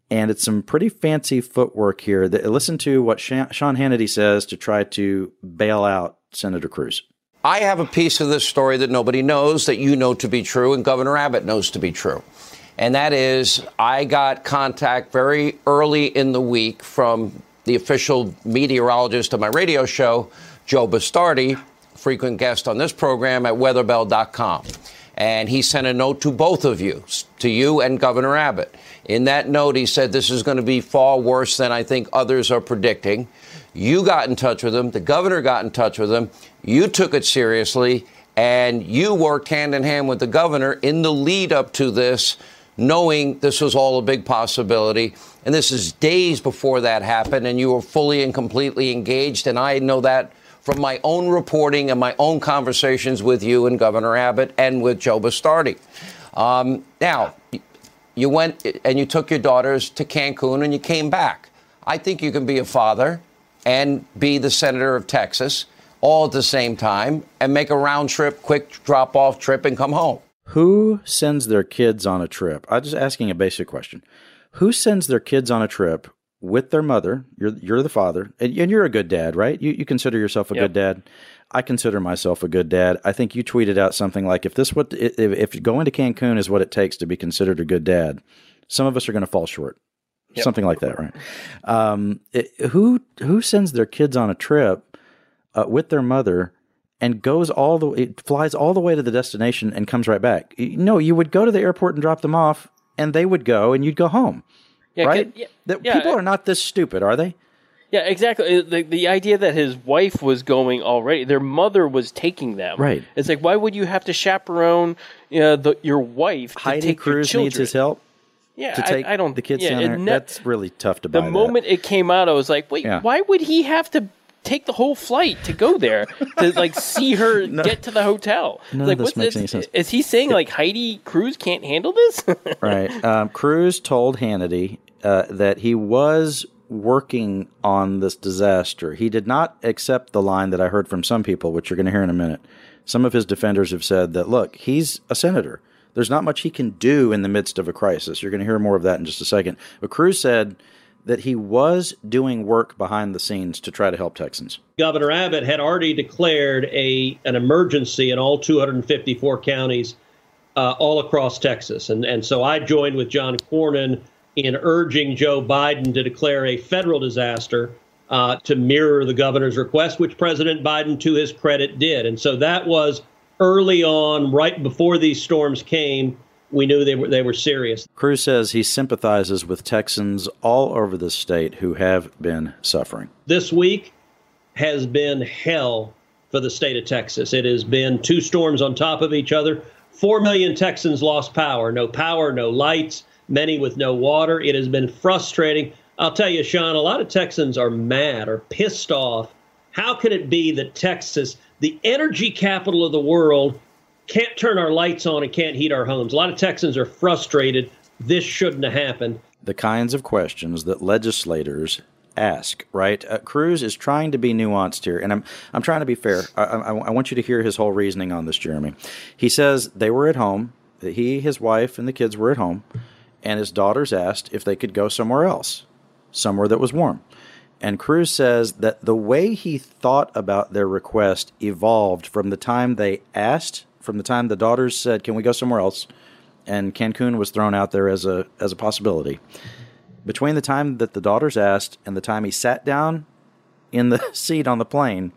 B: And it's some pretty fancy footwork here. Listen to what Sean Hannity says to try to bail out Senator Cruz.
H: I have a piece of this story that nobody knows, that you know to be true, and Governor Abbott knows to be true. And that is, I got contact very early in the week from the official meteorologist of my radio show, Joe Bastardi, frequent guest on this program at weatherbell dot com. And he sent a note to both of you, to you and Governor Abbott. In that note, he said this is going to be far worse than I think others are predicting. You got in touch with him. The governor got in touch with him. You took it seriously, and you worked hand in hand with the governor in the lead up to this, knowing this was all a big possibility. And this is days before that happened, and you were fully and completely engaged. And I know that from my own reporting and my own conversations with you and Governor Abbott and with Joe Bastardi. Um, now, you went and you took your daughters to Cancun and you came back. I think you can be a father and be the senator of Texas all at the same time and make a round trip, quick drop off trip and come home.
B: Who sends their kids on a trip? I'm just asking a basic question. Who sends their kids on a trip with their mother? You're you're the father, and, and you're a good dad, right? You you consider yourself a yep. good dad. I consider myself a good dad. I think you tweeted out something like, if this what if, if going to Cancun is what it takes to be considered a good dad, some of us are going to fall short. Yep. Something like that, right? Um, it, who who sends their kids on a trip uh, with their mother and goes all the it flies all the way to the destination and comes right back? No, you would go to the airport and drop them off, and they would go, and you'd go home. Yeah, right? Yeah, the, yeah, people are not this stupid, are they?
C: Yeah, exactly. The the idea that his wife was going already, their mother was taking them.
B: Right.
C: It's like, why would you have to chaperone you know, the, your wife to
B: Heidi
C: take
B: Cruz
C: your children?
B: needs his help.
C: Yeah,
B: to take
C: I, I don't.
B: the kids
C: yeah,
B: down there.
C: Ne-
B: That's really tough to buy.
C: The moment
B: that.
C: it came out, I was like, wait,
B: yeah.
C: why would he have to take the whole flight to go there to like see her no, get to the hotel?
B: None
C: like,
B: of this makes
C: this?
B: any sense.
C: Is he saying like Heidi Cruz can't handle this?
B: Right. Um, Cruz told Hannity uh, that he was working on this disaster. He did not accept the line that I heard from some people, which you're going to hear in a minute. Some of his defenders have said that, look, he's a senator. There's not much he can do in the midst of a crisis. You're going to hear more of that in just a second. But Cruz said that he was doing work behind the scenes to try to help Texans.
I: Governor Abbott had already declared a an emergency in all two hundred fifty-four counties uh, all across Texas. And, and so I joined with John Cornyn in urging Joe Biden to declare a federal disaster uh, to mirror the governor's request, which President Biden, to his credit, did. And so that was early on, right before these storms came. We knew they were they were serious.
B: Cruz says he sympathizes with Texans all over the state who have been suffering.
I: This week has been hell for the state of Texas. It has been two storms on top of each other. Four million Texans lost power. No power, no lights, many with no water. It has been frustrating. I'll tell you, Sean, a lot of Texans are mad or pissed off. How can it be that Texas, the energy capital of the world, can't turn our lights on and can't heat our homes? A lot of Texans are frustrated. This shouldn't have happened.
B: The kinds of questions that legislators ask, right? Uh, Cruz is trying to be nuanced here, and I'm I'm trying to be fair. I, I, I want you to hear his whole reasoning on this, Jeremy. He says they were at home. That he, his wife, and the kids were at home, and his daughters asked if they could go somewhere else, somewhere that was warm. And Cruz says that the way he thought about their request evolved from the time they asked, from the time the daughters said, can we go somewhere else? And Cancun was thrown out there as a as a possibility. Between the time that the daughters asked and the time he sat down in the seat on the plane,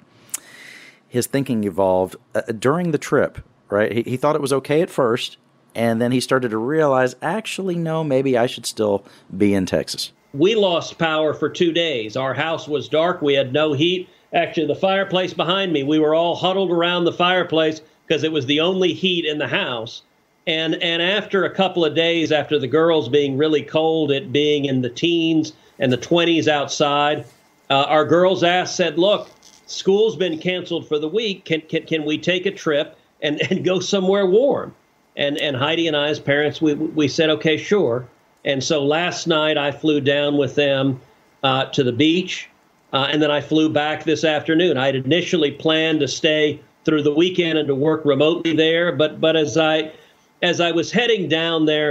B: his thinking evolved uh, during the trip, right? He, he thought it was okay at first, and then he started to realize, actually, no, maybe I should still be in Texas.
I: We lost power for two days. Our house was dark. We had no heat. Actually, the fireplace behind me, we were all huddled around the fireplace because it was the only heat in the house. And and after a couple of days, after the girls being really cold, it being in the teens and the twenties outside, uh, our girls asked, said, look, school's been canceled for the week. Can can, can we take a trip and, and go somewhere warm? And and Heidi and I, as parents, we we said, OK, sure. And so last night I flew down with them uh, to the beach, uh, and then I flew back this afternoon. I had initially planned to stay through the weekend and to work remotely there. But but as I as I was heading down there,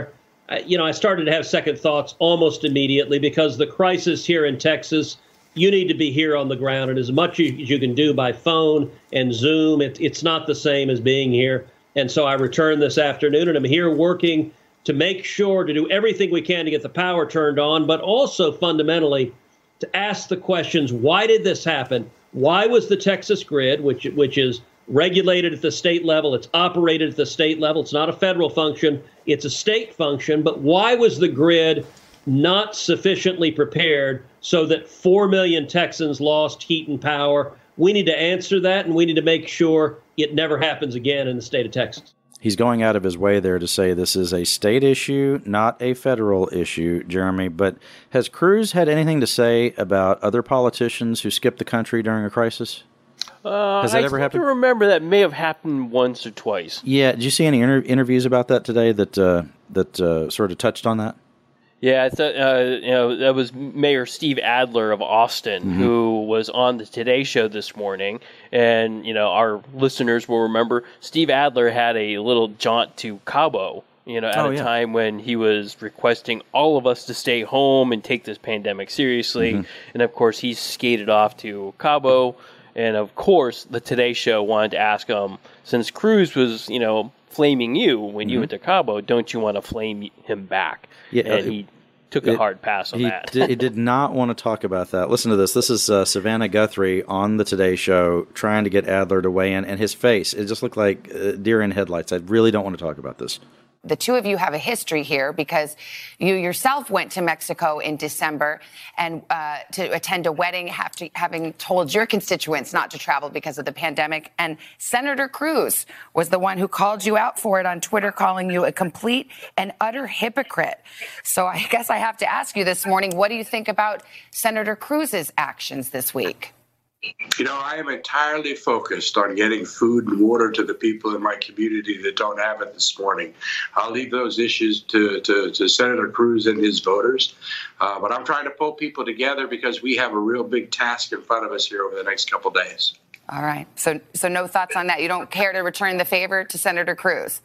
I: I, you know, I started to have second thoughts almost immediately because the crisis here in Texas, you need to be here on the ground. And as much as you can do by phone and Zoom, it, it's not the same as being here. And so I returned this afternoon, and I'm here working to make sure to do everything we can to get the power turned on, but also fundamentally to ask the questions, why did this happen? Why was the Texas grid, which which is regulated at the state level, it's operated at the state level, it's not a federal function, it's a state function, but why was the grid not sufficiently prepared so that four million Texans lost heat and power? We need to answer that, and we need to make sure it never happens again in the state of Texas.
B: He's going out of his way there to say this is a state issue, not a federal issue, Jeremy. But has Cruz had anything to say about other politicians who skipped the country during a crisis?
C: Uh,
B: Has that
C: I
B: ever
C: seem
B: happened?
C: to remember that may have happened once or twice.
B: Yeah. Did you see any inter- interviews about that today that uh, that uh, sort of touched on that?
C: Yeah, I thought, uh, you know, that was Mayor Steve Adler of Austin, mm-hmm. who was on the Today Show this morning. And, you know, our listeners will remember Steve Adler had a little jaunt to Cabo, you know, at
B: oh,
C: a
B: yeah.
C: time when he was requesting all of us to stay home and take this pandemic seriously. Mm-hmm. And, of course, he skated off to Cabo. And, of course, the Today Show wanted to ask him, since Cruz was, you know, flaming you when mm-hmm. you went to Cabo, don't you want to flame him back?
B: Yeah,
C: and
B: it,
C: he took a
B: it,
C: hard pass on
B: he
C: that.
B: did, he did not want to talk about that. Listen to this. This is uh, Savannah Guthrie on the Today Show trying to get Adler to weigh in, and his face, it just looked like uh, deer in headlights. I really don't want to talk about this.
J: The two of you have a history here because you yourself went to Mexico in December and uh, to attend a wedding after having told your constituents not to travel because of the pandemic. And Senator Cruz was the one who called you out for it on Twitter, calling you a complete and utter hypocrite. So I guess I have to ask you this morning, what do you think about Senator Cruz's actions this week?
K: You know, I am entirely focused on getting food and water to the people in my community that don't have it this morning. I'll leave those issues to, to, to Senator Cruz and his voters. Uh, but I'm trying to pull people together because we have a real big task in front of us here over the next couple days.
J: All right. So, so no thoughts on that. You don't care to return the favor to Senator Cruz?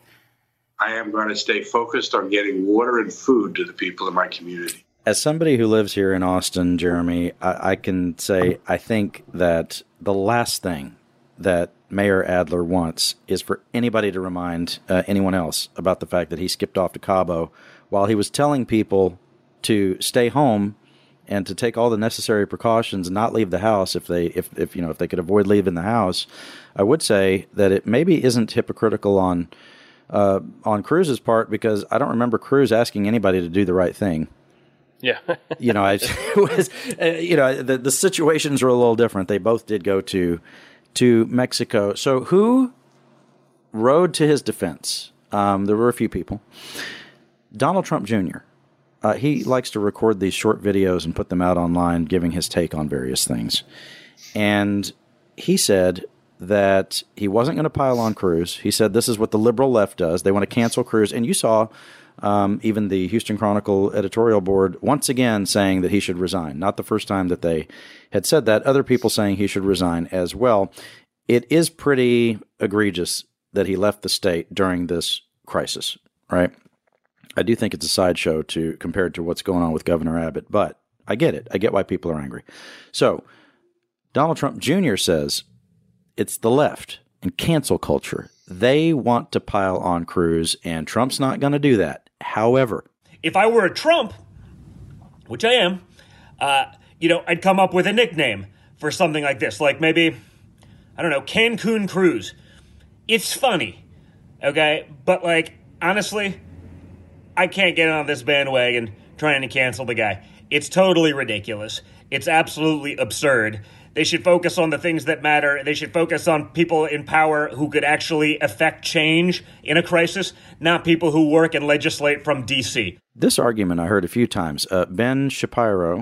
K: I am going to stay focused on getting water and food to the people in my community.
B: As somebody who lives here in Austin, Jeremy, I, I can say I think that the last thing that Mayor Adler wants is for anybody to remind uh, anyone else about the fact that he skipped off to Cabo while he was telling people to stay home and to take all the necessary precautions and not leave the house if they if, if you know if they could avoid leaving the house. I would say that it maybe isn't hypocritical on uh, on Cruz's part because I don't remember Cruz asking anybody to do the right thing.
C: Yeah.
B: you know, I was, uh, you know, the, the situations were a little different. They both did go to to Mexico. So who rode to his defense? Um, there were a few people. Donald Trump Junior Uh, he likes to record these short videos and put them out online, giving his take on various things. And he said that he wasn't going to pile on Cruz. He said this is what the liberal left does. They want to cancel Cruz. And you saw um, even the Houston Chronicle editorial board once again saying that he should resign. Not the first time that they had said that. Other people saying he should resign as well. It is pretty egregious that he left the state during this crisis, right? I do think it's a sideshow to compared to what's going on with Governor Abbott, but I get it. I get why people are angry. So Donald Trump Junior says it's the left and cancel culture. They want to pile on Cruz, and Trump's not going to do that. However,
L: if I were a Trump, which I am, uh, you know, I'd come up with a nickname for something like this, like maybe, I don't know, Cancun Cruz. It's funny, okay? But, like, honestly, I can't get on this bandwagon trying to cancel the guy. It's totally ridiculous. It's absolutely absurd. They should focus on the things that matter. They should focus on people in power who could actually affect change in a crisis, not people who work and legislate from D C.
B: This argument I heard a few times. Uh, Ben Shapiro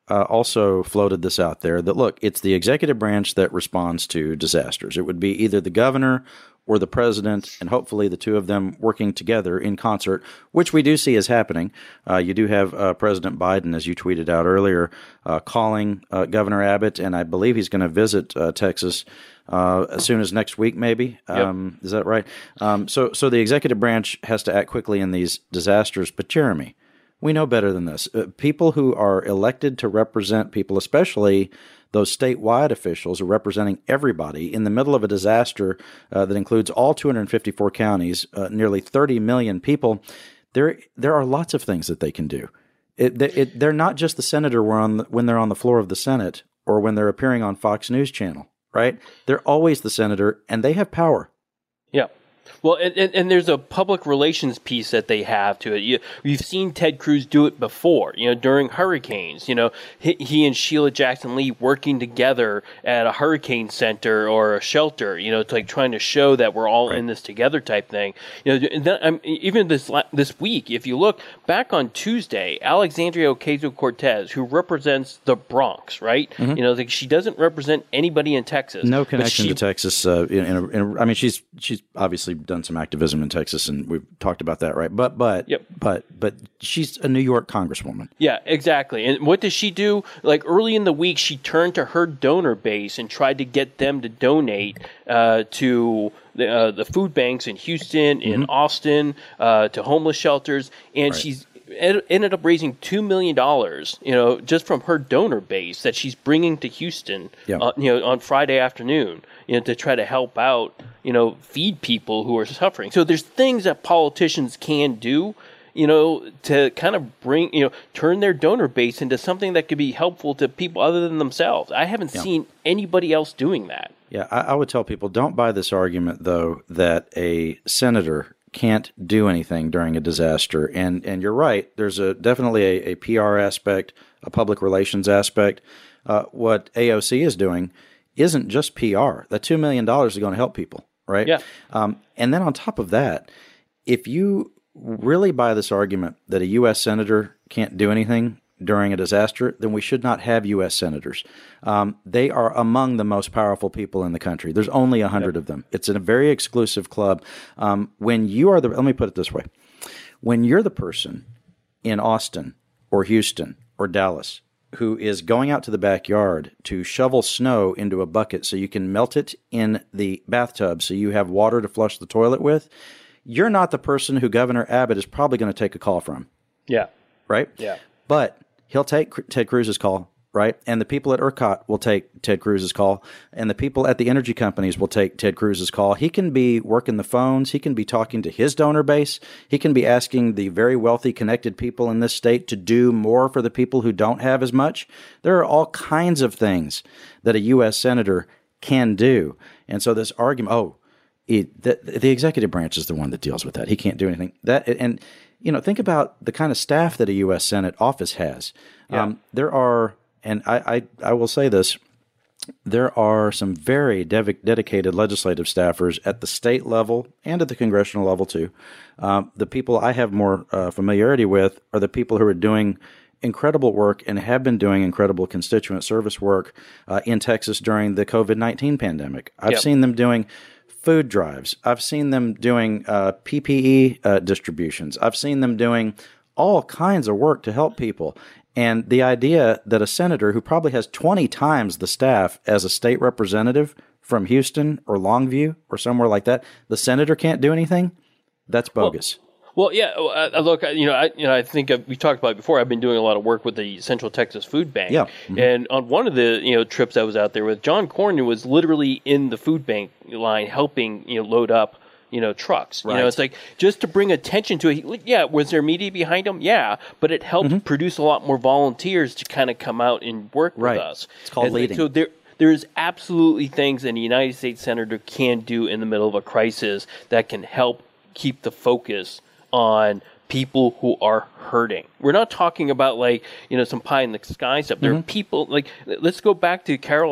B: uh, also floated this out there that, look, it's the executive branch that responds to disasters. It would be either the governor or the president, and hopefully the two of them working together in concert, which we do see is happening. Uh, you do have uh, President Biden, as you tweeted out earlier, uh, calling uh, Governor Abbott, and I believe he's going to visit uh, Texas uh, as soon as next week, maybe. Um, yep. Is that right? Um, so, so the executive branch has to act quickly in these disasters. But Jeremy, we know better than this. Uh, people who are elected to represent people, especially those statewide officials, are representing everybody in the middle of a disaster uh, that includes all two hundred fifty-four counties, uh, nearly thirty million people. There, there are lots of things that they can do. It, it, they're not just the senator when, on the, when they're on the floor of the Senate or when they're appearing on Fox News Channel, right? They're always the senator, and they have power.
C: Yeah. Well, and, and, and there's a public relations piece that they have to it. You, you've seen Ted Cruz do it before, you know, during hurricanes. You know, he, he and Sheila Jackson Lee working together at a hurricane center or a shelter. You know, it's like trying to show that we're all right in this together type thing. You know, and then, um, even this this week, if you look back on Tuesday, Alexandria Ocasio-Cortez, who represents the Bronx, right? Mm-hmm. You know, like she doesn't represent anybody in Texas.
B: No connection
C: she,
B: to Texas. Uh, in, in a, in a, I mean, she's she's obviously done some activism in Texas, and we've talked about that, right? But but
C: yep.
B: but but she's a New York congresswoman.
C: Yeah, exactly. And what does she do? Like early in the week, she turned to her donor base and tried to get them to donate uh, to the, uh, the food banks in Houston, in mm-hmm. Austin, uh, to homeless shelters, and right. she's ed- ended up raising two million dollars, you know, just from her donor base that she's bringing to Houston, yeah. uh, you know, on Friday afternoon, you know, to try to help out, you know, feed people who are suffering. So there's things that politicians can do, you know, to kind of bring, you know, turn their donor base into something that could be helpful to people other than themselves. I haven't yeah. seen anybody else doing that.
B: Yeah, I, I would tell people, don't buy this argument, though, that a senator can't do anything during a disaster. And and you're right, there's a definitely a, a P R aspect, a public relations aspect. Uh, what A O C is doing isn't just P R. That two million dollars is going to help people, right?
C: Yeah.
B: Um, and then on top of that, if you really buy this argument that a U S senator can't do anything during a disaster, then we should not have U S senators. Um, they are among the most powerful people in the country. There's only a hundred yep. of them. It's a very exclusive club. Um, when you are the, let me put it this way. When you're the person in Austin or Houston or Dallas who is going out to the backyard to shovel snow into a bucket so you can melt it in the bathtub so you have water to flush the toilet with, you're not the person who Governor Abbott is probably going to take a call from.
C: Yeah.
B: Right?
C: Yeah.
B: But he'll take Ted Cruz's call, right? And the people at ERCOT will take Ted Cruz's call, and the people at the energy companies will take Ted Cruz's call. He can be working the phones. He can be talking to his donor base. He can be asking the very wealthy, connected people in this state to do more for the people who don't have as much. There are all kinds of things that a U S senator can do. And so this argument, oh, it, the, the executive branch is the one that deals with that. He can't do anything. That and you know, think about the kind of staff that a U S Senate office has.
C: Yeah.
B: Um, there are, and I, I, I will say this, there are some very dev- dedicated legislative staffers at the state level and at the congressional level too. Um, the people I have more uh, familiarity with are the people who are doing incredible work and have been doing incredible constituent service work uh, in Texas during the COVID nineteen pandemic. I've
C: yep.
B: seen them doing food drives. I've seen them doing uh, P P E uh, distributions. I've seen them doing all kinds of work to help people. And the idea that a senator who probably has twenty times the staff as a state representative from Houston or Longview or somewhere like that, the senator can't do anything, that's bogus.
C: Well, Well, yeah. Uh, look, you know, I, you know, I think uh, we talked about it before. I've been doing a lot of work with the Central Texas Food Bank.
B: Yeah. Mm-hmm.
C: And on one of the you know trips I was out there with, John Cornyn was literally in the food bank line helping you know load up you know trucks.
B: Right.
C: You know, it's like just to bring attention to it. Yeah, was there media behind him? Yeah, but it helped mm-hmm. produce a lot more volunteers to kind of come out and work
B: right.
C: with us.
B: It's called
C: and
B: leading.
C: So there. There's absolutely things that a United States senator can do in the middle of a crisis that can help keep the focus on people who are hurting. We're not talking about like, you know, some pie in the sky stuff. There mm-hmm. are people like, let's go back to Carol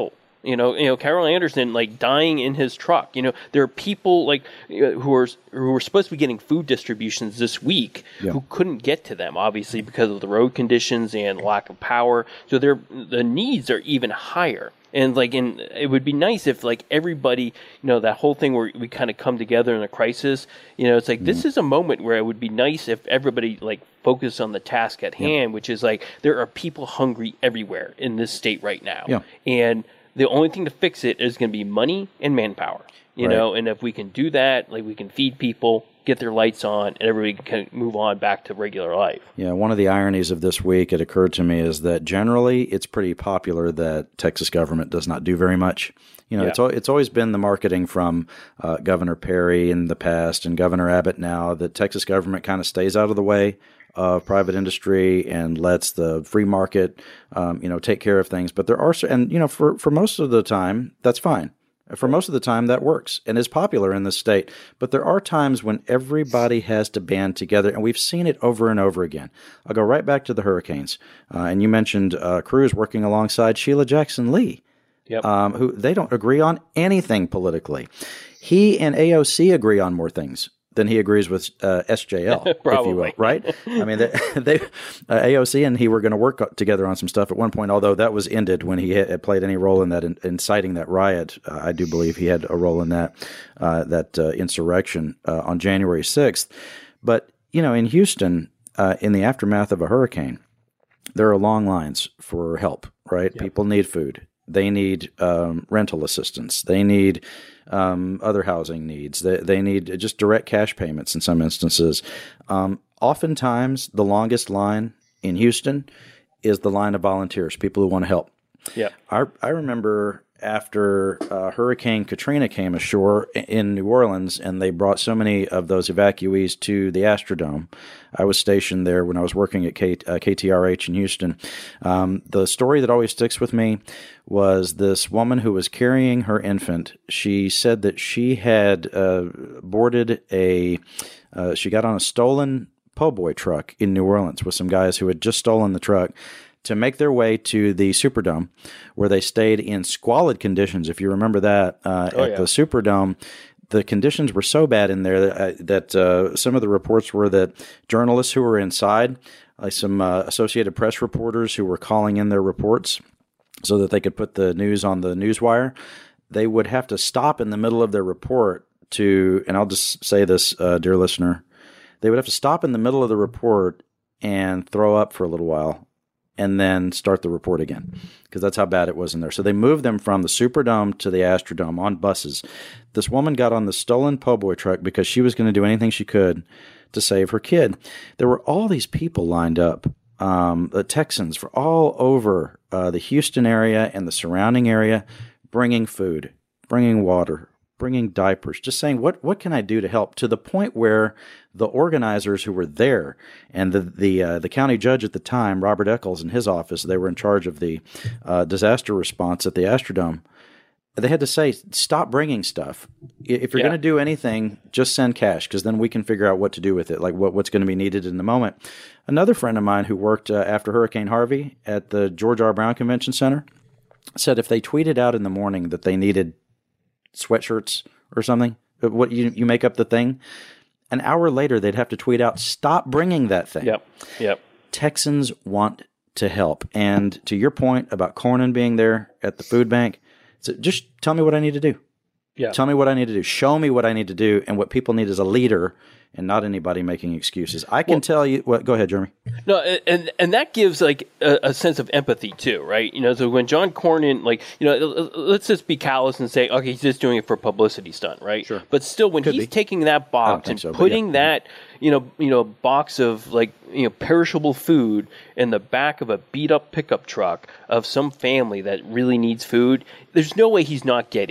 C: You know, you know, Carol Anderson like dying in his truck. You know, there are people like who are who are supposed to be getting food distributions this week
B: Yeah.
C: who couldn't get to them, obviously because of the road conditions and lack of power. So their the needs are even higher. And like, and it would be nice if like everybody, you know, that whole thing where we kind of come together in a crisis. You know, it's like mm. this is a moment where it would be nice if everybody like focused on the task at yeah. hand, which is like there are people hungry everywhere in this state right now,
B: yeah.
C: and the only thing to fix it is going to be money and manpower, you
B: right.
C: know, and if we can do that, like we can feed people, get their lights on, and everybody can move on back to regular life.
B: Yeah, one of the ironies of this week, it occurred to me, is that generally it's pretty popular that Texas government does not do very much. You know, yeah. it's it's always been the marketing from uh, Governor Perry in the past and Governor Abbott now that Texas government kind of stays out of the way of private industry and lets the free market, um, you know, take care of things. But there are, and you know, for, for most of the time, that's fine. For most of the time, that works and is popular in this state. But there are times when everybody has to band together, and we've seen it over and over again. I'll go right back to the hurricanes. Uh, and you mentioned uh, Cruz working alongside Sheila Jackson Lee,
C: yep.
B: um, who they don't agree on anything politically. He and A O C agree on more things than he agrees with uh, S J L, if you will, right? I mean, they, they uh, A O C and he were going to work together on some stuff at one point, although that was ended when he had played any role in that, in, inciting that riot. Uh, I do believe he had a role in that, uh, that uh, insurrection uh, on January sixth. But, you know, in Houston, uh, in the aftermath of a hurricane, there are long lines for help, right? Yep. People need food. They need um, rental assistance. They need um, other housing needs. They, they need just direct cash payments in some instances. Um, oftentimes, the longest line in Houston is the line of volunteers, people who want to help.
C: Yeah,
B: I, I remember after uh, Hurricane Katrina came ashore in New Orleans and they brought so many of those evacuees to the Astrodome. I was stationed there when I was working at K, uh, K T R H in Houston. Um, the story that always sticks with me was this woman who was carrying her infant. She said that she had uh, boarded a, uh, she got on a stolen po' boy truck in New Orleans with some guys who had just stolen the truck to make their way to the Superdome, where they stayed in squalid conditions. If you remember that, uh,
C: oh,
B: at
C: yeah.
B: the Superdome, the conditions were so bad in there that, uh, that uh, some of the reports were that journalists who were inside, like some uh, Associated Press reporters who were calling in their reports so that they could put the news on the newswire, they would have to stop in the middle of their report to, and I'll just say this, uh, dear listener, they would have to stop in the middle of the report and throw up for a little while and then start the report again, because that's how bad it was in there. So they moved them from the Superdome to the Astrodome on buses. This woman got on the stolen po' boy truck because she was going to do anything she could to save her kid. There were all these people lined up, um, the Texans for all over uh, the Houston area and the surrounding area, bringing food, bringing water, bringing diapers, just saying, what what can I do to help? To the point where the organizers who were there and the the uh, the county judge at the time, Robert Eccles, in his office, they were in charge of the uh, disaster response at the Astrodome. They had to say, stop bringing stuff. If you're
C: yeah.
B: going to do anything, just send cash, because then we can figure out what to do with it, like what, what's going to be needed in the moment. Another friend of mine who worked uh, after Hurricane Harvey at the George R. Brown Convention Center said if they tweeted out in the morning that they needed sweatshirts or something, what you you make up the thing, an hour later they'd have to tweet out, stop bringing that thing.
C: Yep, yep.
B: Texans want to help. And to your point about Cornyn being there at the food bank, so just tell me what I need to do.
C: Yeah.
B: Tell me what I need to do. Show me what I need to do. And what people need is a leader and not anybody making excuses. I can well, tell you what, go ahead, Jeremy.
C: No, and and that gives like a, a sense of empathy too, right? You know, so when John Cornyn, like, you know, let's just be callous and say, okay, he's just doing it for a publicity stunt, right?
B: Sure.
C: But still, when
B: Could
C: he's
B: be.
C: taking that box and
B: so,
C: putting
B: yeah.
C: that, you know, you know, box of like, you know, perishable food in the back of a beat up pickup truck of some family that really needs food, there's no way he's not getting it.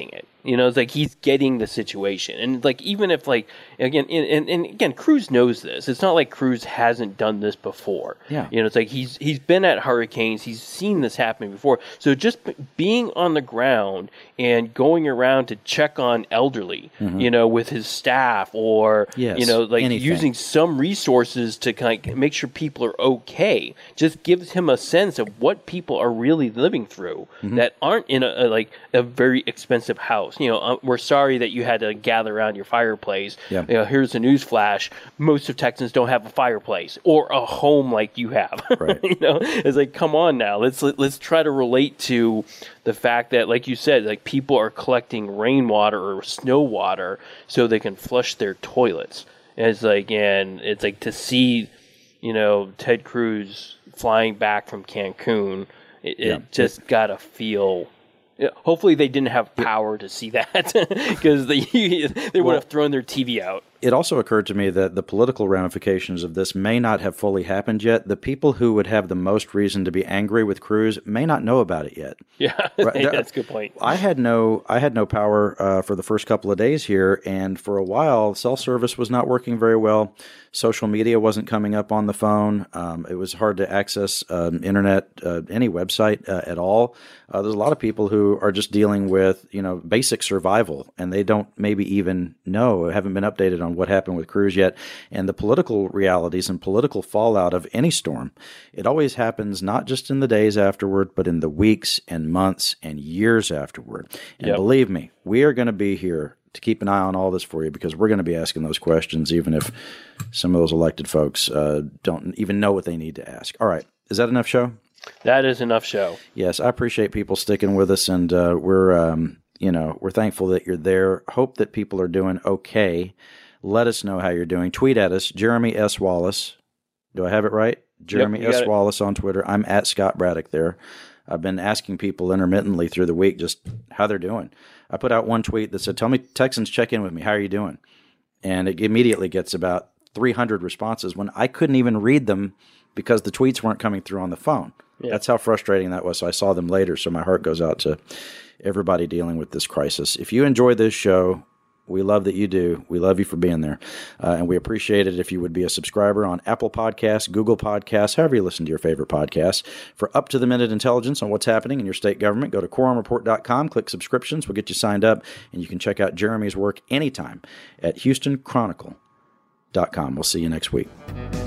C: You know, it's like he's getting the situation. And like, even if like, again, and, and again, Cruz knows this. It's not like Cruz hasn't done this before.
B: Yeah.
C: You know, it's like he's he's been at hurricanes. He's seen this happen before. So just being on the ground and going around to check on elderly, mm-hmm. you know, with his staff or,
B: yes,
C: you know, like
B: anything.
C: using some resources to kind of make sure people are okay, just gives him a sense of what people are really living through mm-hmm. that aren't in a, a like a very expensive house. You know, uh, we're sorry that you had to gather around your fireplace.
B: Yep.
C: You know, here's a news flash: most of Texans don't have a fireplace or a home like you have.
B: Right.
C: You know, it's like, come on now, let's let's try to relate to the fact that, like you said, like people are collecting rainwater or snow water so they can flush their toilets. And it's like, and it's like to see, you know, Ted Cruz flying back from Cancun. It,
B: yeah.
C: it just gotta feel. Hopefully they didn't have power to see that because they they would
B: well,
C: have thrown their T V out.
B: It also occurred to me that the political ramifications of this may not have fully happened yet. The people who would have the most reason to be angry with Cruz may not know about it yet.
C: Yeah,
B: right?
C: That's a good point.
B: I had no, I had no power uh, for the first couple of days here, and for a while, cell service was not working very well. Social media wasn't coming up on the phone. Um, it was hard to access um, internet, uh, any website uh, at all. Uh, there's a lot of people who are just dealing with, you know, basic survival, and they don't maybe even know, haven't been updated on what happened with Cruz yet, and the political realities and political fallout of any storm. It always happens not just in the days afterward, but in the weeks and months and years afterward. And
C: yep.
B: believe me, we are going to be here to keep an eye on all this for you, because we're going to be asking those questions, even if some of those elected folks uh, don't even know what they need to ask. All right. Is that enough show?
C: That is enough show.
B: Yes. I appreciate people sticking with us, and uh, we're, um, you know, we're thankful that you're there. Hope that people are doing okay. Let us know how you're doing. Tweet at us, Jeremy S. Wallace. Do I have it right? Jeremy
C: yep,
B: S. Wallace on Twitter. I'm at Scott Braddock there. I've been asking people intermittently through the week just how they're doing. I put out one tweet that said, tell me, Texans, check in with me. How are you doing? And it immediately gets about three hundred responses when I couldn't even read them because the tweets weren't coming through on the phone. Yeah. That's how frustrating that was. So I saw them later. So my heart goes out to everybody dealing with this crisis. If you enjoy this show, we love that you do. We love you for being there. Uh, and we appreciate it if you would be a subscriber on Apple Podcasts, Google Podcasts, however you listen to your favorite podcasts. For up-to-the-minute intelligence on what's happening in your state government, go to quorum report dot com, click subscriptions. We'll get you signed up, and you can check out Jeremy's work anytime at houston chronicle dot com. We'll see you next week.